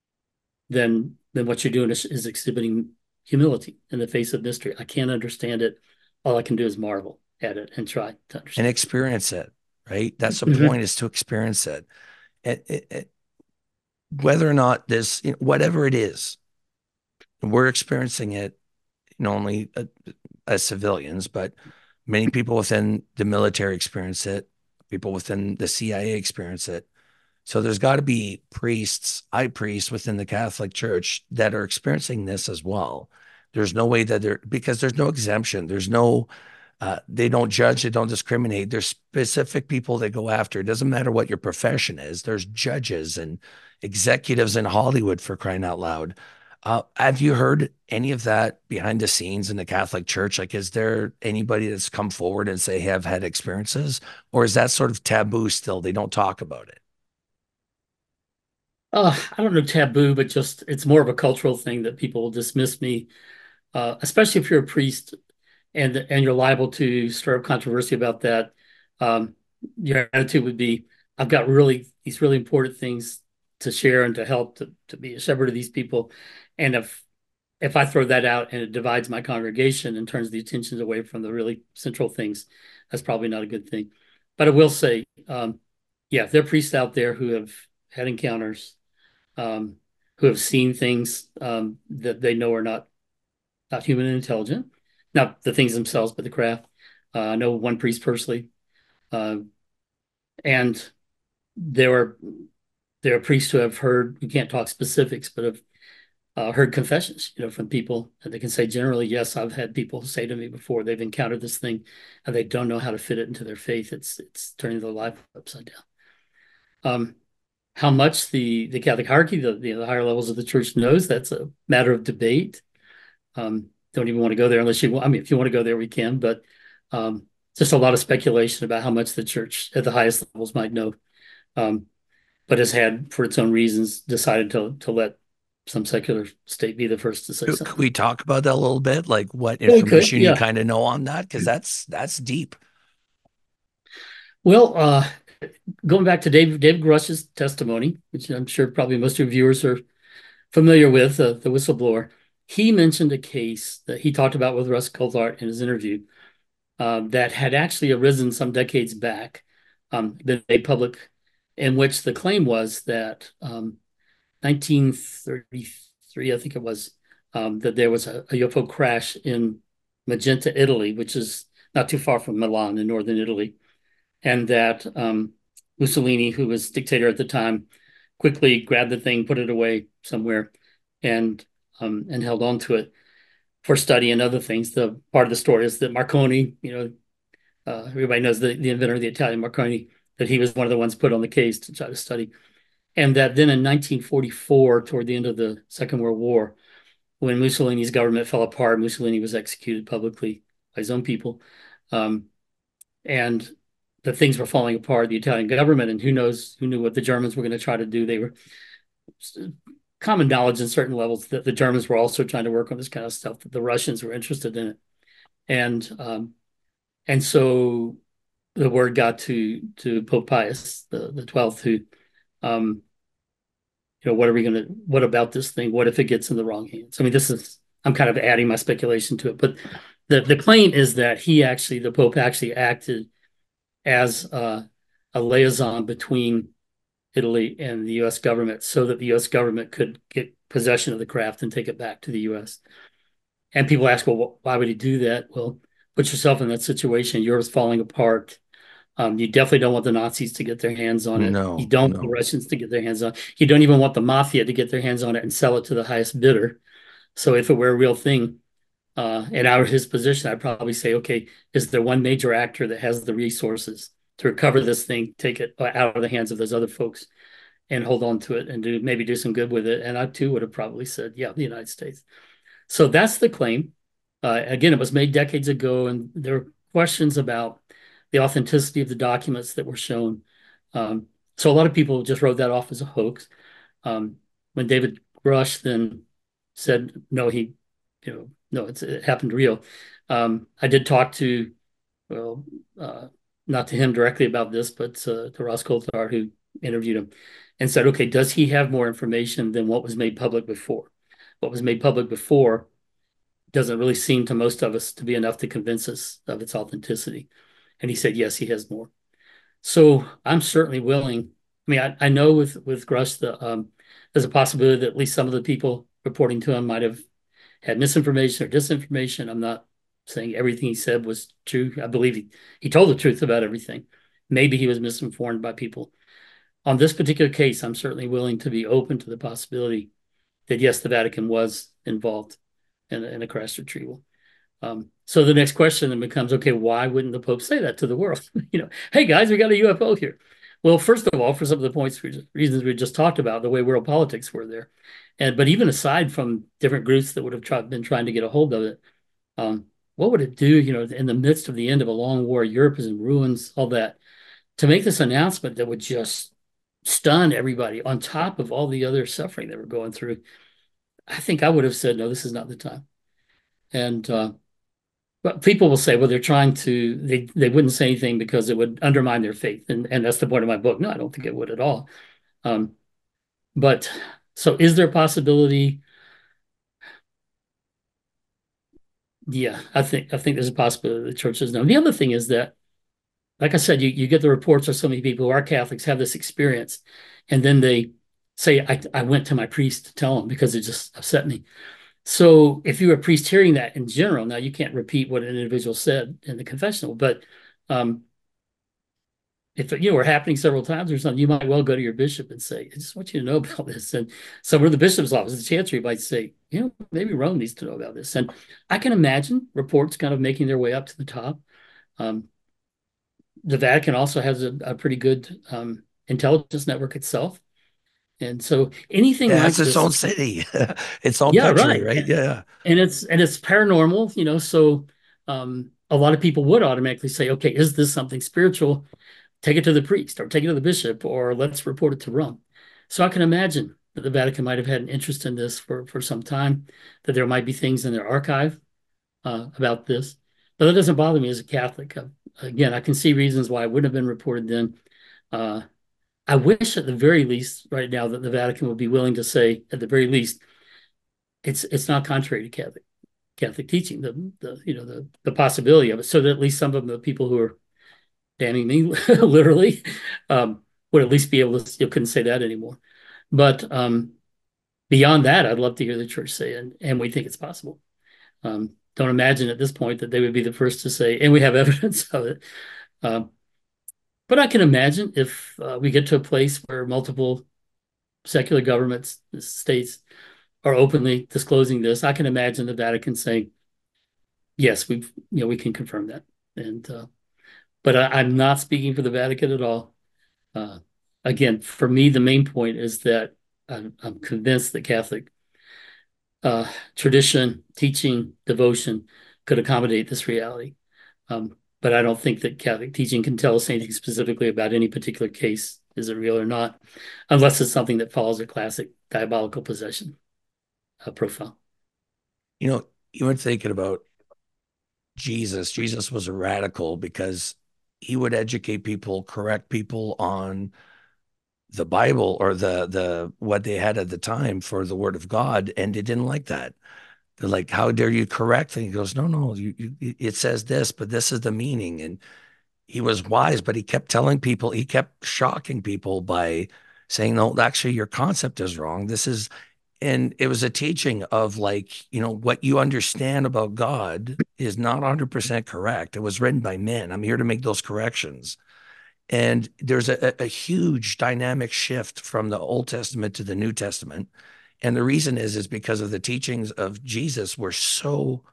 then then what you're doing is, is exhibiting humility in the face of mystery. I can't understand it. All I can do is marvel at it and try to and understand experience it, right? That's the it. Mm-hmm. point, is to experience it. It, it, it whether or not this, you know, whatever it is, we're experiencing it not only uh, as civilians, but many people within the military experience it, people within the C I A experience it. So there's got to be priests, high priests within the Catholic Church that are experiencing this as well. There's no way that they're, because there's no exemption. There's no, uh, they don't judge, they don't discriminate. There's specific people they go after. It doesn't matter what your profession is. There's judges and executives in Hollywood, for crying out loud. Uh, have you heard any of that behind the scenes in the Catholic Church? Like, is there anybody that's come forward and say have had experiences, or is that sort of taboo still? They don't talk about it. Uh, I don't know taboo, but just it's more of a cultural thing that people will dismiss me, uh, especially if you're a priest and and you're liable to stir up controversy about that. Um, your attitude would be, I've got really these really important things to share and to help to, to be a shepherd of these people. And if if I throw that out and it divides my congregation and turns the attentions away from the really central things, that's probably not a good thing. But I will say, um, yeah, if there are priests out there who have had encounters, um, who have seen things um, that they know are not not human and intelligent, not the things themselves, but the craft. Uh, I know one priest personally, uh, and there are there are priests who have heard. We can't talk specifics, but have uh, heard confessions, you know, from people, and they can say generally, yes, I've had people say to me before they've encountered this thing, and they don't know how to fit it into their faith. It's it's turning their life upside down. Um, how much the the Catholic hierarchy, the, the the higher levels of the church knows, that's a matter of debate. Um, don't even want to go there unless you want. I mean, if you want to go there, we can, but um, just a lot of speculation about how much the church at the highest levels might know, um, but has had, for its own reasons, decided to to let some secular state be the first to say Could something. we talk about that a little bit? Like what Well, we could, information you yeah. kind of know on that? Because that's that's deep. Well, uh, going back to Dave, David Grush's testimony, which I'm sure probably most of your viewers are familiar with, uh, the whistleblower, he mentioned a case that he talked about with Russ Coulthart in his interview uh, that had actually arisen some decades back, um, been made public, in which the claim was that um, nineteen thirty-three, I think it was, um, that there was a, a U F O crash in Magenta, Italy, which is not too far from Milan in northern Italy, and that um, Mussolini, who was dictator at the time, quickly grabbed the thing, put it away somewhere, and um, and held on to it for study and other things. The part of the story is that Marconi, you know, uh, everybody knows the, the inventor of the Italian Marconi, that he was one of the ones put on the case to try to study. And that then in nineteen forty-four, toward the end of the Second World War, when Mussolini's government fell apart, Mussolini was executed publicly by his own people. Um, and the things were falling apart, the Italian government, and who knows, who knew what the Germans were going to try to do. They were common knowledge in certain levels that the Germans were also trying to work on this kind of stuff, that the Russians were interested in it. And um, and so the word got to to Pope Pius the, the twelfth, who um, you know, what are we going to, what about this thing? What if it gets in the wrong hands? I mean, this is, I'm kind of adding my speculation to it, but the, the claim is that he actually, the Pope actually acted as uh, a liaison between Italy and the U S government so that the U S government could get possession of the craft and take it back to the U S. And people ask, well, why would he do that? Well, put yourself in that situation. Europe's falling apart. Um, you definitely don't want the Nazis to get their hands on it. You No, don't want the no. Russians to get their hands on it. You don't even want the mafia to get their hands on it and sell it to the highest bidder. So if it were a real thing, uh, and out of his position, I'd probably say, okay, is there one major actor that has the resources to recover this thing, take it out of the hands of those other folks and hold on to it and do maybe do some good with it? And I too would have probably said, yeah, the United States. So that's the claim. Uh, again, it was made decades ago, and there are questions about the authenticity of the documents that were shown. Um, so a lot of people just wrote that off as a hoax. Um, when David Grush then said, no, he, you know, no, it's, it happened real. Um, I did talk to, well, uh, not to him directly about this, but uh, to Ross Coulthart, who interviewed him, and said, okay, does he have more information than what was made public before? What was made public before doesn't really seem to most of us to be enough to convince us of its authenticity. And he said, yes, he has more. So I'm certainly willing. I mean, I, I know with, with Grush, the, um, there's a possibility that at least some of the people reporting to him might have had misinformation or disinformation. I'm not saying everything he said was true. I believe he, he told the truth about everything. Maybe he was misinformed by people. On this particular case, I'm certainly willing to be open to the possibility that, yes, the Vatican was involved in, in a crash retrieval. Um, so the next question then becomes, okay, why wouldn't the Pope say that to the world? You know, hey guys, we got a U F O here. Well, first of all, for some of the points, reasons we just talked about, the way world politics were there, and but even aside from different groups that would have tried, been trying to get a hold of it, um, what would it do? You know, in the midst of the end of a long war, Europe is in ruins, all that, to make this announcement that would just stun everybody on top of all the other suffering that we're going through. I think I would have said, no, this is not the time. And uh, but people will say, well, they're trying to, they, they wouldn't say anything because it would undermine their faith. And, and that's the point of my book. No, I don't think it would at all. Um, but so is there a possibility? Yeah, I think I think there's a possibility the church does know. The other thing is that, like I said, you, you get the reports of so many people who are Catholics have this experience, and then they say, I, I went to my priest to tell him because it just upset me. So if you're a priest hearing that in general, now you can't repeat what an individual said in the confessional, but um, if you know we're happening several times or something, you might well go to your bishop and say, I just want you to know about this. And somewhere in the bishop's office, the chancery might say, you know, maybe Rome needs to know about this. And I can imagine reports kind of making their way up to the top. Um, the Vatican also has a, a pretty good um, intelligence network itself. And so anything It like has its this own is, city, its own yeah, country, right. right? Yeah. And it's and it's paranormal, you know, so um, a lot of people would automatically say, okay, is this something spiritual? Take it to the priest or take it to the bishop or let's report it to Rome. So I can imagine that the Vatican might have had an interest in this for, for some time, that there might be things in their archive uh, about this. But that doesn't bother me as a Catholic. Uh, again, I can see reasons why it wouldn't have been reported then. Uh, I wish at the very least right now that the Vatican would be willing to say, at the very least, it's it's not contrary to Catholic Catholic teaching, the the you know the the possibility of it, so that at least some of the people who are damning me literally um, would at least be able to, you couldn't say that anymore. But um, beyond that, I'd love to hear the church say, and, and we think it's possible. Um, don't imagine at this point that they would be the first to say, and we have evidence of it. Um, but I can imagine if uh, we get to a place where multiple secular governments, states, are openly disclosing this, I can imagine the Vatican saying, "Yes, we've, you know, we can confirm that." And uh, but I, I'm not speaking for the Vatican at all. Uh, again, for me, the main point is that I'm, I'm convinced that Catholic uh, tradition, teaching, devotion could accommodate this reality. Um, but I don't think that Catholic teaching can tell us anything specifically about any particular case, is it real or not, unless it's something that follows a classic diabolical possession uh, profile. You know, you were thinking about Jesus. Jesus was a radical because he would educate people, correct people on the Bible or the the what they had at the time for the Word of God, and they didn't like that. They're like, "How dare you correct?" And he goes, "No, no, you, you, it says this, but this is the meaning." And he was wise, but he kept telling people, he kept shocking people by saying, "No, actually, your concept is wrong. This is," and it was a teaching of like, you know, what you understand about God is not one hundred percent correct. It was written by men. I'm here to make those corrections. And there's a, a huge dynamic shift from the Old Testament to the New Testament. And the reason is, is because of the teachings of Jesus were so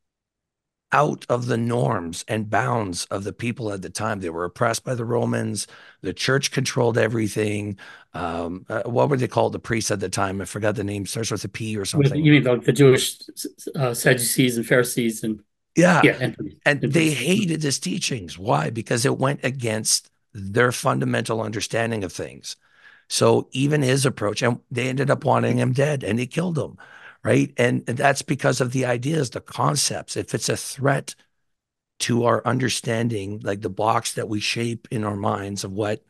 out of the norms and bounds of the people at the time. They were oppressed by the Romans. The church controlled everything. Um, uh, what were they called? The priests at the time? I forgot the name. Starts with a P or With you something. mean like the Jewish uh, Sadducees and Pharisees and Yeah. yeah, and, And and they priests. hated his teachings. Why? Because it went against their fundamental understanding of things. So even his approach, and they ended up wanting him dead and they killed him. Right. And, and that's because of the ideas, the concepts. If it's a threat to our understanding, like the box that we shape in our minds of what,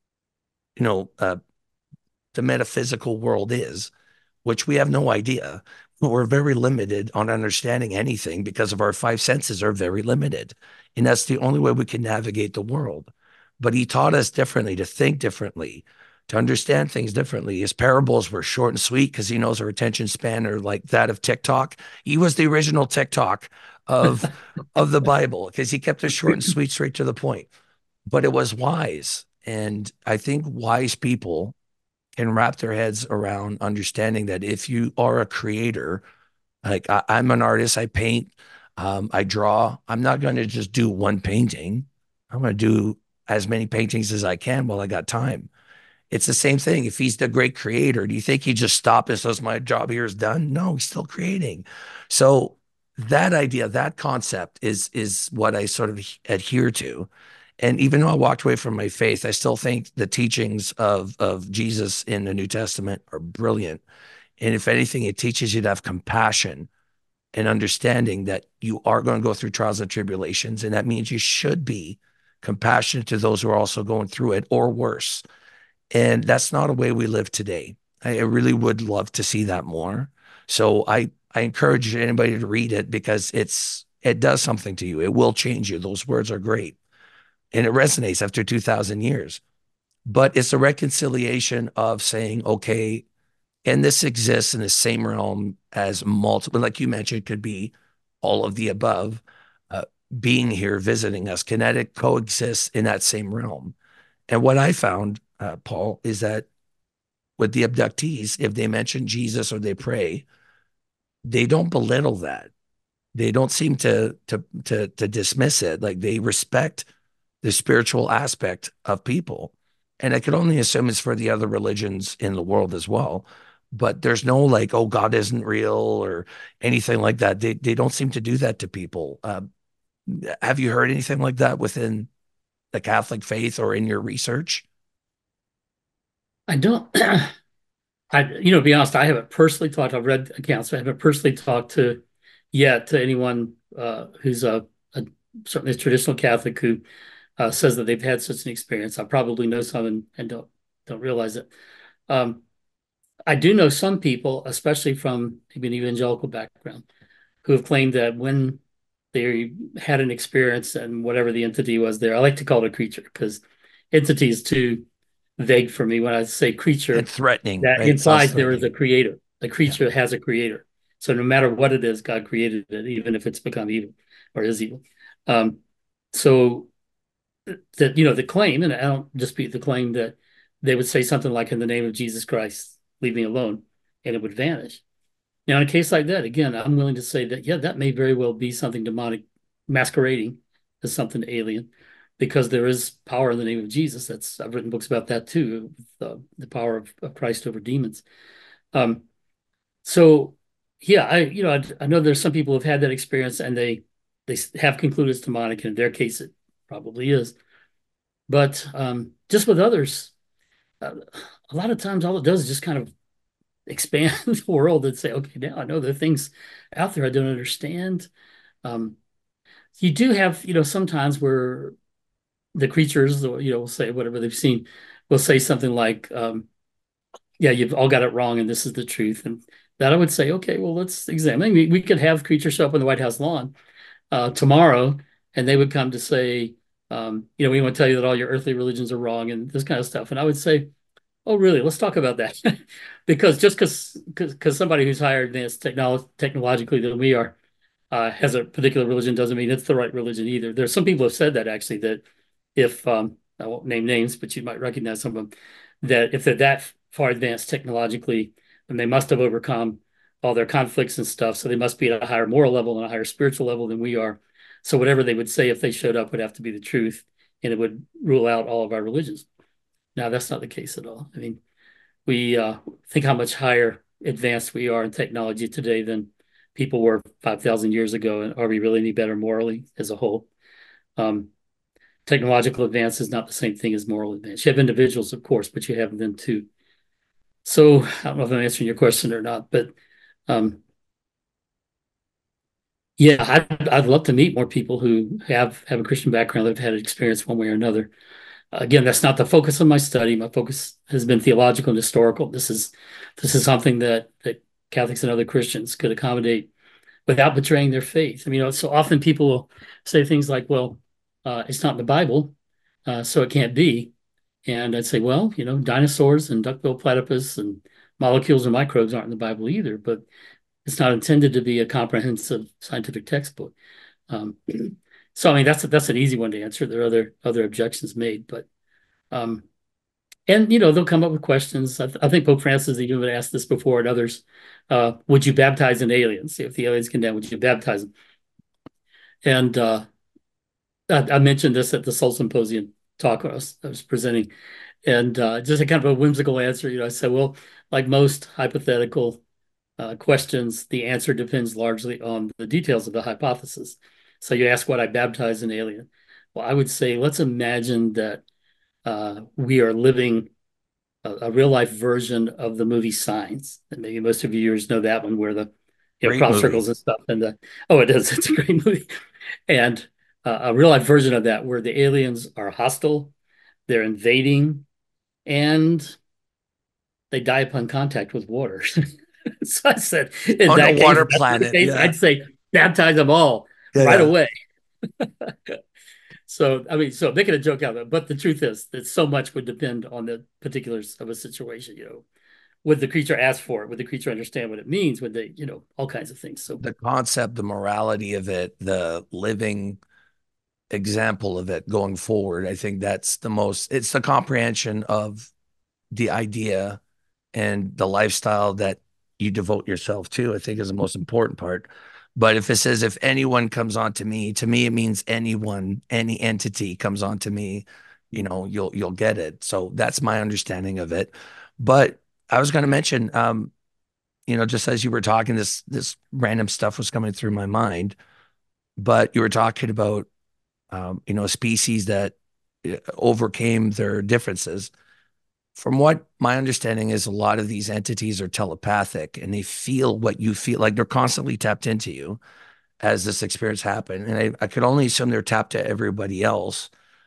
you know, uh, the metaphysical world is, which we have no idea. We're very limited on understanding anything because of our five senses are very limited. And that's the only way we can navigate the world. But he taught us differently, to think differently, to understand things differently. His parables were short and sweet because he knows our attention span are like that of TikTok. He was the original TikTok of of the Bible because he kept it short and sweet, straight to the point. But it was wise. And I think wise people can wrap their heads around understanding that if you are a creator, like I, I'm an artist, I paint, um, I draw. I'm not going to just do one painting. I'm going to do as many paintings as I can while I got time. It's the same thing. If he's the great creator, do you think he just stop and says, "My job here is done"? No, he's still creating. So that idea, that concept is is what I sort of adhere to. And even though I walked away from my faith, I still think the teachings of of Jesus in the New Testament are brilliant. And if anything, it teaches you to have compassion and understanding that you are going to go through trials and tribulations. And that means you should be compassionate to those who are also going through it or worse. And that's not a way we live today. I, I really would love to see that more. So I, I encourage anybody to read it because it's it does something to you. It will change you. Those words are great. And it resonates after two thousand years. But it's a reconciliation of saying, okay, and this exists in the same realm as multiple, like you mentioned, could be all of the above. Uh, being here, visiting us, kinetic coexists in that same realm. And what I found, uh, Paul, is that with the abductees, if they mention Jesus or they pray, they don't belittle that. They don't seem to to to to dismiss it. Like they respect the spiritual aspect of people. And I could only assume it's for the other religions in the world as well. But there's no like, oh, God isn't real or anything like that. They they don't seem to do that to people. Uh, have you heard anything like that within the Catholic faith or in your research? I don't. I, you know, to be honest, I haven't personally talked. I've read accounts. I haven't personally talked to yet to anyone uh, who's a, a certainly a traditional Catholic who uh, says that they've had such an experience. I probably know some and, and don't don't realize it. Um, I do know some people, especially from maybe an evangelical background, who have claimed that when they had an experience and whatever the entity was there, I like to call it a creature because entity is too vague for me. When I say And creature, threatening, that right? It sounds implies there is threatening. a creator. The Yeah. creature has a creator. So no matter what it is, God created it, even if it's become evil or is evil. Um, so that, you know, the claim, and I don't dispute the claim that they would say something like, in the name of Jesus Christ, leave me alone, and it would vanish. Now, in a case like that, again, I'm willing to say that, yeah, that may very well be something demonic masquerading as something alien, because there is power in the name of Jesus. That's I've written books about that too, the, the power of, of Christ over demons. Um, so, yeah, I you know I, I know there's some people who've had that experience and they they have concluded it's demonic, and in their case, it probably is. But um, just with others, uh, a lot of times all it does is just kind of expand the world and say, okay, now I know there are things out there I don't understand. Um, you do have, you know, sometimes where the creatures, you know, will say whatever they've seen, will say something like, um, yeah, you've all got it wrong and this is the truth. And that I would say, okay, well, let's examine. We, we could have creatures show up on the White House lawn uh, tomorrow, and they would come to say, um, you know, we want to tell you that all your earthly religions are wrong and this kind of stuff. And I would say, oh, really? Let's talk about that. Because just because because somebody who's higher advanced technolo technologically than we are uh, has a particular religion doesn't mean it's the right religion either. There's some people who have said that actually, that if um, I won't name names, but you might recognize some of them, that if they're that far advanced technologically, then they must have overcome all their conflicts and stuff. So they must be at a higher moral level and a higher spiritual level than we are. So whatever they would say if they showed up would have to be the truth, and it would rule out all of our religions. Now, that's not the case at all. I mean, we uh, think how much higher advanced we are in technology today than people were five thousand years ago. And are we really any better morally as a whole? Um, technological advance is not the same thing as moral advance. You have individuals, of course, but you have them too. So I don't know if I'm answering your question or not, but um, yeah, I'd, I'd love to meet more people who have, have a Christian background that have had an experience one way or another. Again, that's not the focus of my study. My focus has been theological and historical. This is this is something that that Catholics and other Christians could accommodate without betraying their faith. I mean, you know, so often people will say things like, "Well, uh, it's not in the Bible, uh, so it can't be." And I'd say, "Well, you know, dinosaurs and duck-billed platypus and molecules and microbes aren't in the Bible either, but it's not intended to be a comprehensive scientific textbook." Um, so, I mean, that's that's an easy one to answer. There are other other objections made, but um, and you know they'll come up with questions. I, th I think Pope Francis even asked this before, and others. Uh, would you baptize an alien? See if the aliens can down, would you baptize them? And uh, I, I mentioned this at the Soul Symposium talk I was, I was presenting, and uh, just a kind of a whimsical answer. You know, I said, well, like most hypothetical uh, questions, the answer depends largely on the details of the hypothesis. So you ask, would I baptize an alien? Well, I would say, let's imagine that uh, we are living a, a real life version of the movie Signs. And maybe most of you viewers know that one, where the you know Great crop movie. circles and stuff. And the, oh, it is. It's a great movie. And uh, a real life version of that, where the aliens are hostile, they're invading, and they die upon contact with water. So I said, in On a that case, water if that's the planet. case, Yeah. I'd say baptize them all Yeah. right Yeah. away. So, I mean, so making a joke out of it, but the truth is that so much would depend on the particulars of a situation. You know, would the creature ask for it? Would the creature understand what it means? Would they, you know, all kinds of things. So, The concept, the morality of it, the living example of it going forward. I think that's the most, it's the comprehension of the idea and the lifestyle that you devote yourself to, I think is the most important part. But if it says, if anyone comes on to me, to me, it means anyone, any entity comes on to me, you know, you'll, you'll get it. So that's my understanding of it. But I was going to mention, um, you know, just as you were talking, this, this random stuff was coming through my mind, but you were talking about, um, you know, a species that uh, overcame their differences. From what my understanding is, a lot of these entities are telepathic and they feel what you feel, like they're constantly tapped into you as this experience happened. And I, I could only assume they're tapped to everybody else.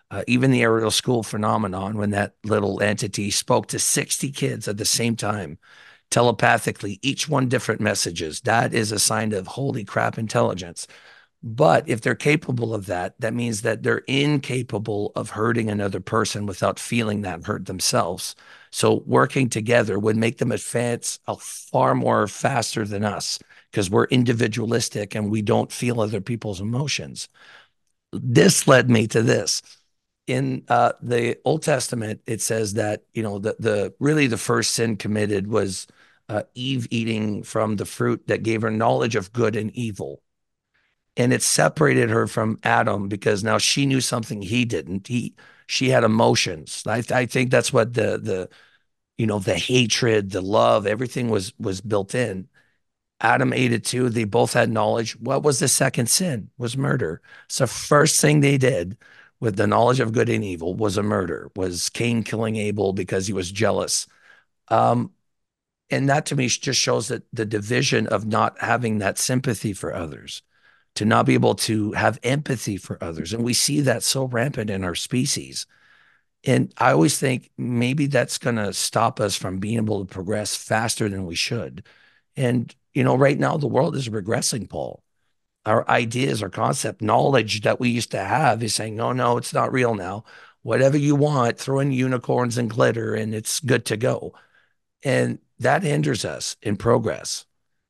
Uh, even the Ariel School phenomenon, when that little entity spoke to sixty kids at the same time, telepathically, each one different messages, that is a sign of holy crap intelligence. But if they're capable of that, that means that they're incapable of hurting another person without feeling that hurt themselves. So working together would make them advance a far more faster than us because we're individualistic and we don't feel other people's emotions. This led me to this. In uh, the Old Testament, it says that, you know, the, the really the first sin committed was uh, Eve eating from the fruit that gave her knowledge of good and evil, and it separated her from Adam because now she knew something he didn't. He she had emotions. I, I think that's what the the you know the hatred, the love, everything was was built in. Adam ate it too. They both had knowledge. What was the second sin? Was murder. So first thing they did with the knowledge of good and evil was a murder. Was Cain killing Abel because he was jealous? Um, and that to me just shows that the division of not having that sympathy for others, to not be able to have empathy for others. And we see that so rampant in our species. And I always think maybe that's going to stop us from being able to progress faster than we should. And, you know, right now the world is regressing, Paul. Our ideas, our concept, knowledge that we used to have is saying, no, no, it's not real now. Whatever you want, throw in unicorns and glitter and it's good to go. And that hinders us in progress.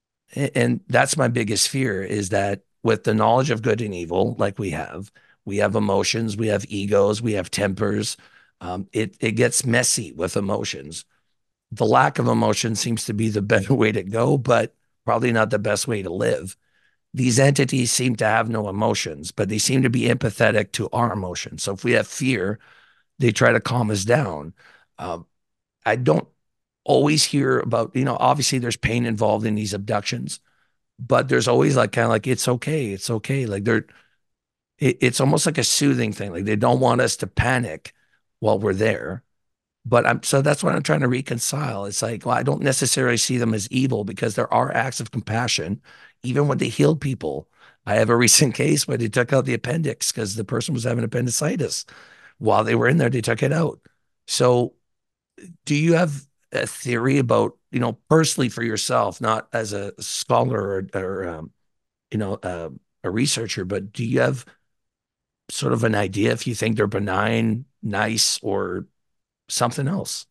And that's my biggest fear is that with the knowledge of good and evil, like we have, we have emotions, we have egos, we have tempers. Um, it, it gets messy with emotions. The lack of emotion seems to be the better way to go, but probably not the best way to live. These entities seem to have no emotions, but they seem to be empathetic to our emotions. So if we have fear, they try to calm us down. Um, I don't always hear about, you know, obviously there's pain involved in these abductions, but there's always like kind of like, it's okay. It's okay. Like they're, it, it's almost like a soothing thing. Like they don't want us to panic while we're there. But I'm so that's what I'm trying to reconcile. It's like, well, I don't necessarily see them as evil because there are acts of compassion, even when they healed people. I have a recent case where they took out the appendix because the person was having appendicitis. While they were in there, they took it out. So, do you have a theory about, you know, personally for yourself, not as a scholar or, or um, you know, uh, a researcher, but do you have sort of an idea if you think they're benign, nice, or something else?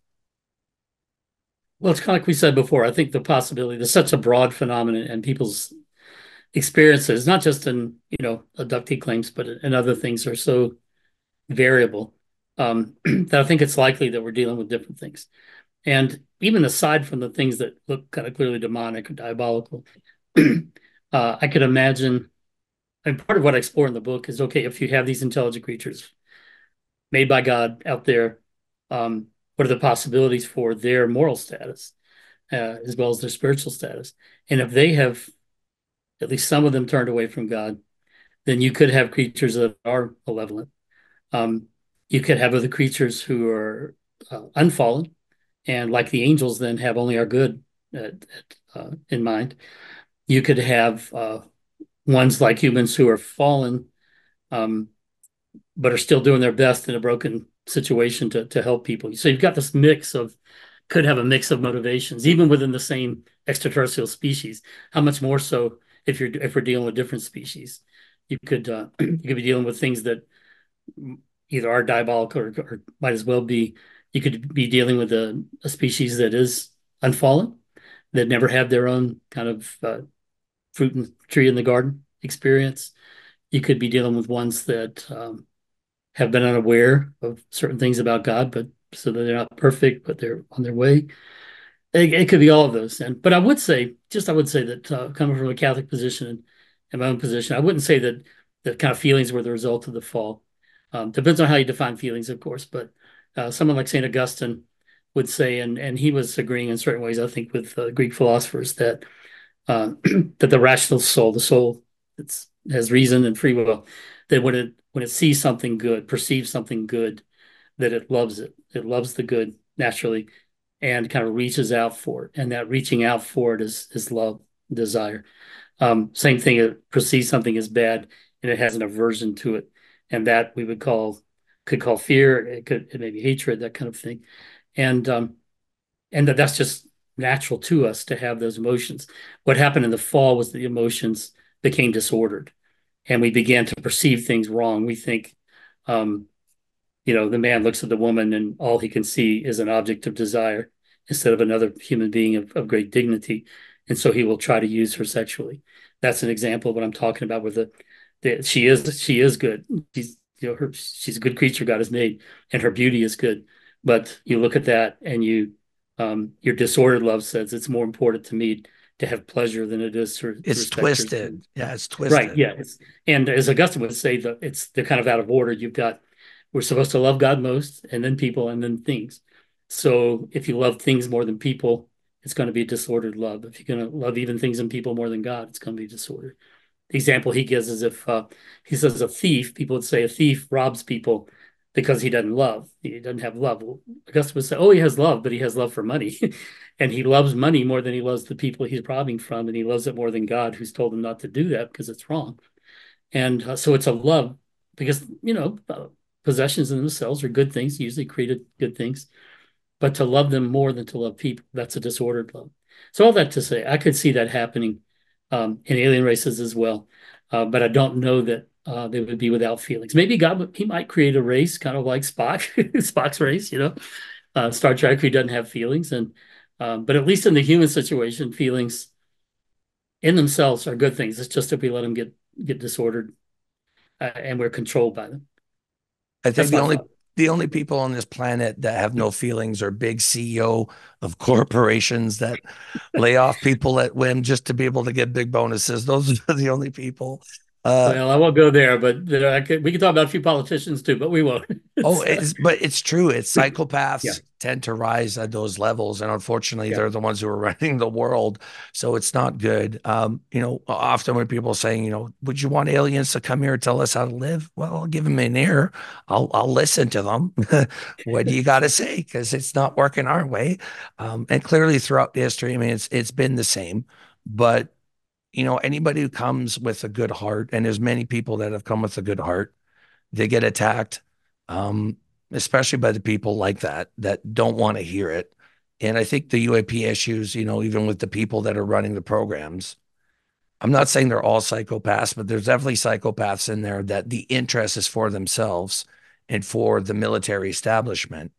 Well, it's kind of like we said before. I think the possibility, there's such a broad phenomenon and people's experiences, not just in, you know, abductee claims, but in other things are so variable, um, that I think it's likely that we're dealing with different things. And even aside from the things that look kind of clearly demonic or diabolical, uh, I could imagine, and part of what I explore in the book is, okay, if you have these intelligent creatures made by God out there, um, what are the possibilities for their moral status, uh, as well as their spiritual status? And if they have, at least some of them, turned away from God, then you could have creatures that are malevolent. Um, you could have other creatures who are uh, unfallen, and like the angels, then have only our good at, at, uh, in mind. You could have uh, ones like humans who are fallen, um, but are still doing their best in a broken situation to to help people. So you've got this mix of, could have a mix of motivations, even within the same extraterrestrial species. How much more so if you're if we're dealing with different species? You could uh, you could be dealing with things that either are diabolical or, or might as well be. You could be dealing with a, a species that is unfallen, that never had their own kind of uh, fruit and tree in the garden experience. You could be dealing with ones that um, have been unaware of certain things about God, but so that they're not perfect, but they're on their way. It, it could be all of those. And but I would say, just I would say that uh, coming from a Catholic position and, and my own position, I wouldn't say that that kind of feelings were the result of the fall. Um, depends on how you define feelings, of course. But uh, someone like Saint Augustine would say, and and he was agreeing in certain ways, I think, with uh, Greek philosophers that uh, that the rational soul, the soul that has reason and free will, that when it when it sees something good, perceives something good, that it loves it. It loves the good naturally and kind of reaches out for it. And that reaching out for it is is love, desire. Um, same thing, it perceives something as bad and it has an aversion to it. And that we would call could call fear, it could it may be hatred, that kind of thing. And um, and that that's just natural to us to have those emotions. What happened in the fall was the emotions became disordered, and we began to perceive things wrong. We think, um, you know, the man looks at the woman and all he can see is an object of desire instead of another human being of, of great dignity. And so he will try to use her sexually. That's an example of what I'm talking about with the, the she is she is good. She's you know her she's a good creature God has made, and her beauty is good. But you look at that and you um, your disordered love says it's more important to me to have pleasure than it is to, to It's respect her. twisted. Yeah, it's Right. twisted. Yeah. It's, and as Augustine would say, that it's they're kind of out of order. You've got we're supposed to love God most, and then people, and then things. So if you love things more than people, it's going to be disordered love. If you're going to love even things and people more than God, it's going to be disordered. The example he gives is if uh, he says a thief, people would say a thief robs people because he doesn't love. He doesn't have love. Well, Augustine would say, oh, he has love, but he has love for money. And he loves money more than he loves the people he's robbing from. And he loves it more than God, who's told him not to do that because it's wrong. And uh, so it's a love because, you know, uh, possessions in themselves are good things, usually created good things, but to love them more than to love people, that's a disordered love. So all that to say, I could see that happening um, in alien races as well. Uh, but I don't know that uh, they would be without feelings. Maybe God, he might create a race kind of like Spock, Spock's race, you know, uh, Star Trek, who doesn't have feelings. And, um, but at least in the human situation, feelings in themselves are good things. It's just if we let them get, get disordered uh, and we're controlled by them. I think That's the my only thought. the only people on this planet that have no feelings are big C E O of corporations that lay off people at whim just to be able to get big bonuses. Those are the only people. Uh, Well, I won't go there, but there, I could, we can talk about a few politicians too, but we won't. Oh, So, it's but it's true. It's yeah, psychopaths tend to rise at those levels, and unfortunately, yeah. they're the ones who are running the world. So it's not good. Um, you know, often when people are saying, you know, would you want aliens to come here and tell us how to live? Well, I'll give them an ear. I'll I'll listen to them. What do you got to say? Because it's not working our way. Um, and clearly, throughout history, I mean, it's it's been the same. But you know, anybody who comes with a good heart, and there's many people that have come with a good heart, they get attacked, um, especially by the people like that that don't want to hear it. And I think the U A P issues, you know, even with the people that are running the programs, I'm not saying they're all psychopaths, but there's definitely psychopaths in there that the interest is for themselves and for the military establishment.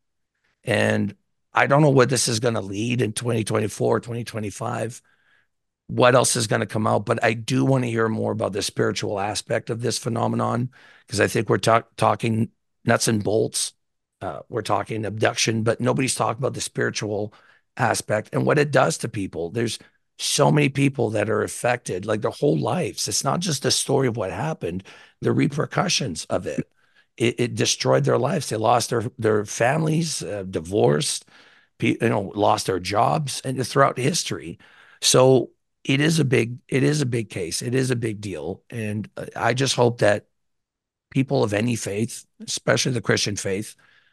And I don't know what this is going to lead in twenty twenty-four, twenty twenty-five, what else is going to come out, but I do want to hear more about the spiritual aspect of this phenomenon because I think we're talk- talking nuts and bolts. Uh, we're talking abduction, but nobody's talking about the spiritual aspect and what it does to people. There's so many people that are affected, like their whole lives. It's not just the story of what happened, the repercussions of it. It, it destroyed their lives. They lost their their families, uh, divorced, you know, lost their jobs, and throughout history. So it is a big it is a big case. It is a big deal, and I just hope that people of any faith, especially the Christian faith,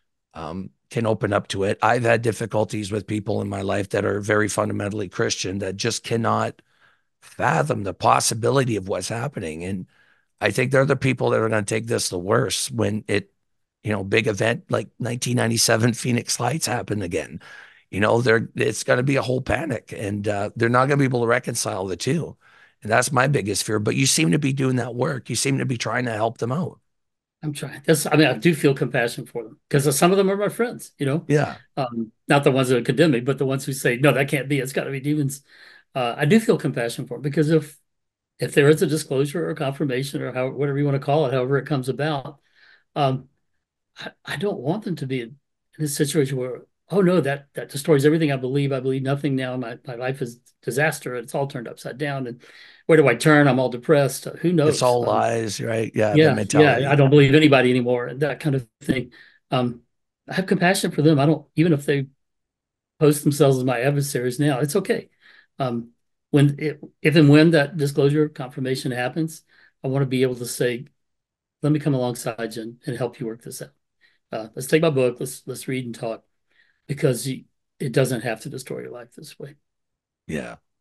um, can open up to it. I've had difficulties with people in my life that are very fundamentally Christian that just cannot fathom the possibility of what's happening, and I think they're the people that are going to take this the worst when it, you know, big event like nineteen ninety-seven Phoenix Lights happen again. You know, they're it's going to be a whole panic, and uh, they're not going to be able to reconcile the two. And that's my biggest fear. But you seem to be doing that work. You seem to be trying to help them out. I'm trying. That's, I mean, I do feel compassion for them because some of them are my friends, you know, Yeah, um, not the ones that condemn me, but the ones who say, no, that can't be, it's got to be demons. Uh, I do feel compassion for them because if, if there is a disclosure or confirmation or how, whatever you want to call it, however it comes about, um, I, I don't want them to be in, in a situation where, oh no, that that destroys everything I believe. I believe nothing now. My my life is disaster. It's all turned upside down. And where do I turn? I'm all depressed. Who it's knows? all Um, lies, right? Yeah, that yeah, yeah. I mentality. don't believe anybody anymore, and that kind of thing. Um, I have compassion for them. I don't, even if they post themselves as my adversaries now, it's okay. Um, when it, if and when that disclosure confirmation happens, I want to be able to say, let me come alongside you and, and help you work this out. Uh, let's take my book. Let's let's read and talk because you, it doesn't have to destroy your life this way. Yeah.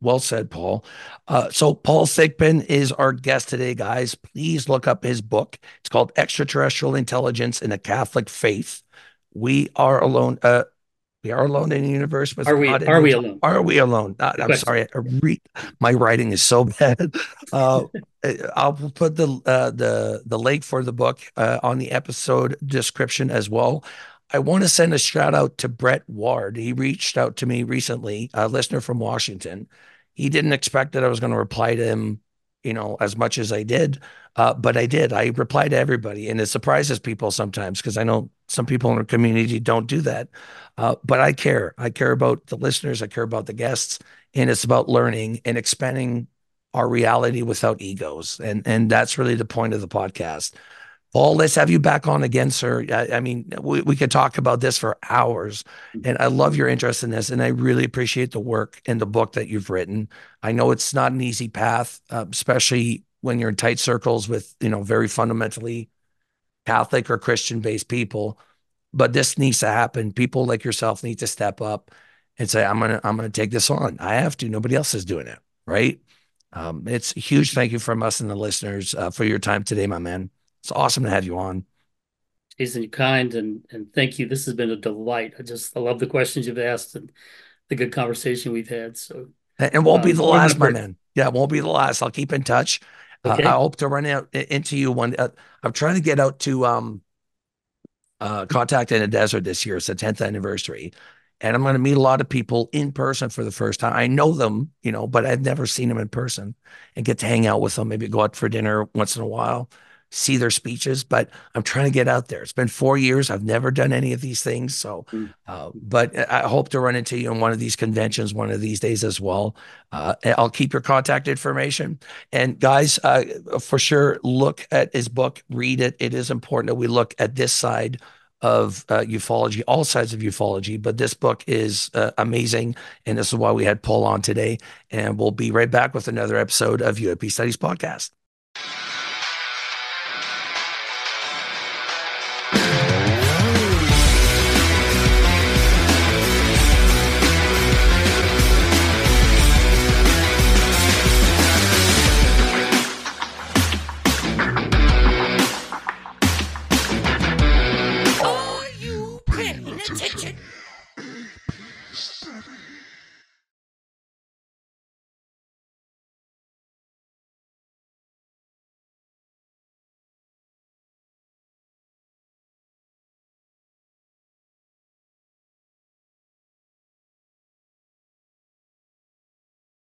Well said, Paul. Uh, so Paul Thigpen is our guest today, guys. Please look up his book. It's called Extraterrestrial Intelligence in a Catholic Faith. We are alone. Uh, we are alone in the universe with Are we God and are we each. alone? Are we alone? Uh, Good I'm question. sorry. I re- my writing is so bad. Uh, I'll put the uh, the the link for the book uh, on the episode description as well. I want to send a shout out to Brett Ward. He reached out to me recently, a listener from Washington. He didn't expect that I was going to reply to him, you know, as much as I did, uh, but I did. I reply to everybody, and it surprises people sometimes because I know some people in our community don't do that. Uh, but I care. I care about the listeners. I care about the guests, and it's about learning and expanding our reality without egos, and and that's really the point of the podcast. Paul, let's have you back on again, sir. I, I mean, we, we could talk about this for hours, and I love your interest in this, and I really appreciate the work in the book that you've written. I know it's not an easy path, uh, especially when you're in tight circles with, you know, very fundamentally Catholic or Christian-based people, but this needs to happen. People like yourself need to step up and say, I'm gonna, I'm gonna take this on. I have to. Nobody else is doing it, right? Um, it's a huge thank you from us and the listeners uh, for your time today, my man. It's awesome to have you on. Jason, you're kind, and and thank you. This has been a delight. I just I love the questions you've asked and the good conversation we've had. So And it won't be um, the I don't want last, to my break. man. Yeah, it won't be the last. I'll keep in touch. Uh, I Okay. hope to run out into you one. Uh, I'm trying to get out to um, uh, Contact in the Desert this year. It's the tenth anniversary. And I'm going to meet a lot of people in person for the first time. I know them, you know, but I've never seen them in person and get to hang out with them, maybe go out for dinner once in a while, see their speeches. But I'm trying to get out there. It's been four years. I've never done any of these things. So, Mm. uh, but I hope to run into you in one of these conventions one of these days as well. Uh, I'll keep your contact information. And guys, uh, for sure, look at his book, read it. It is important that we look at this side of uh, ufology, all sides of ufology. But this book is uh, amazing. And this is why we had Paul on today. And we'll be right back with another episode of U A P Studies Podcast.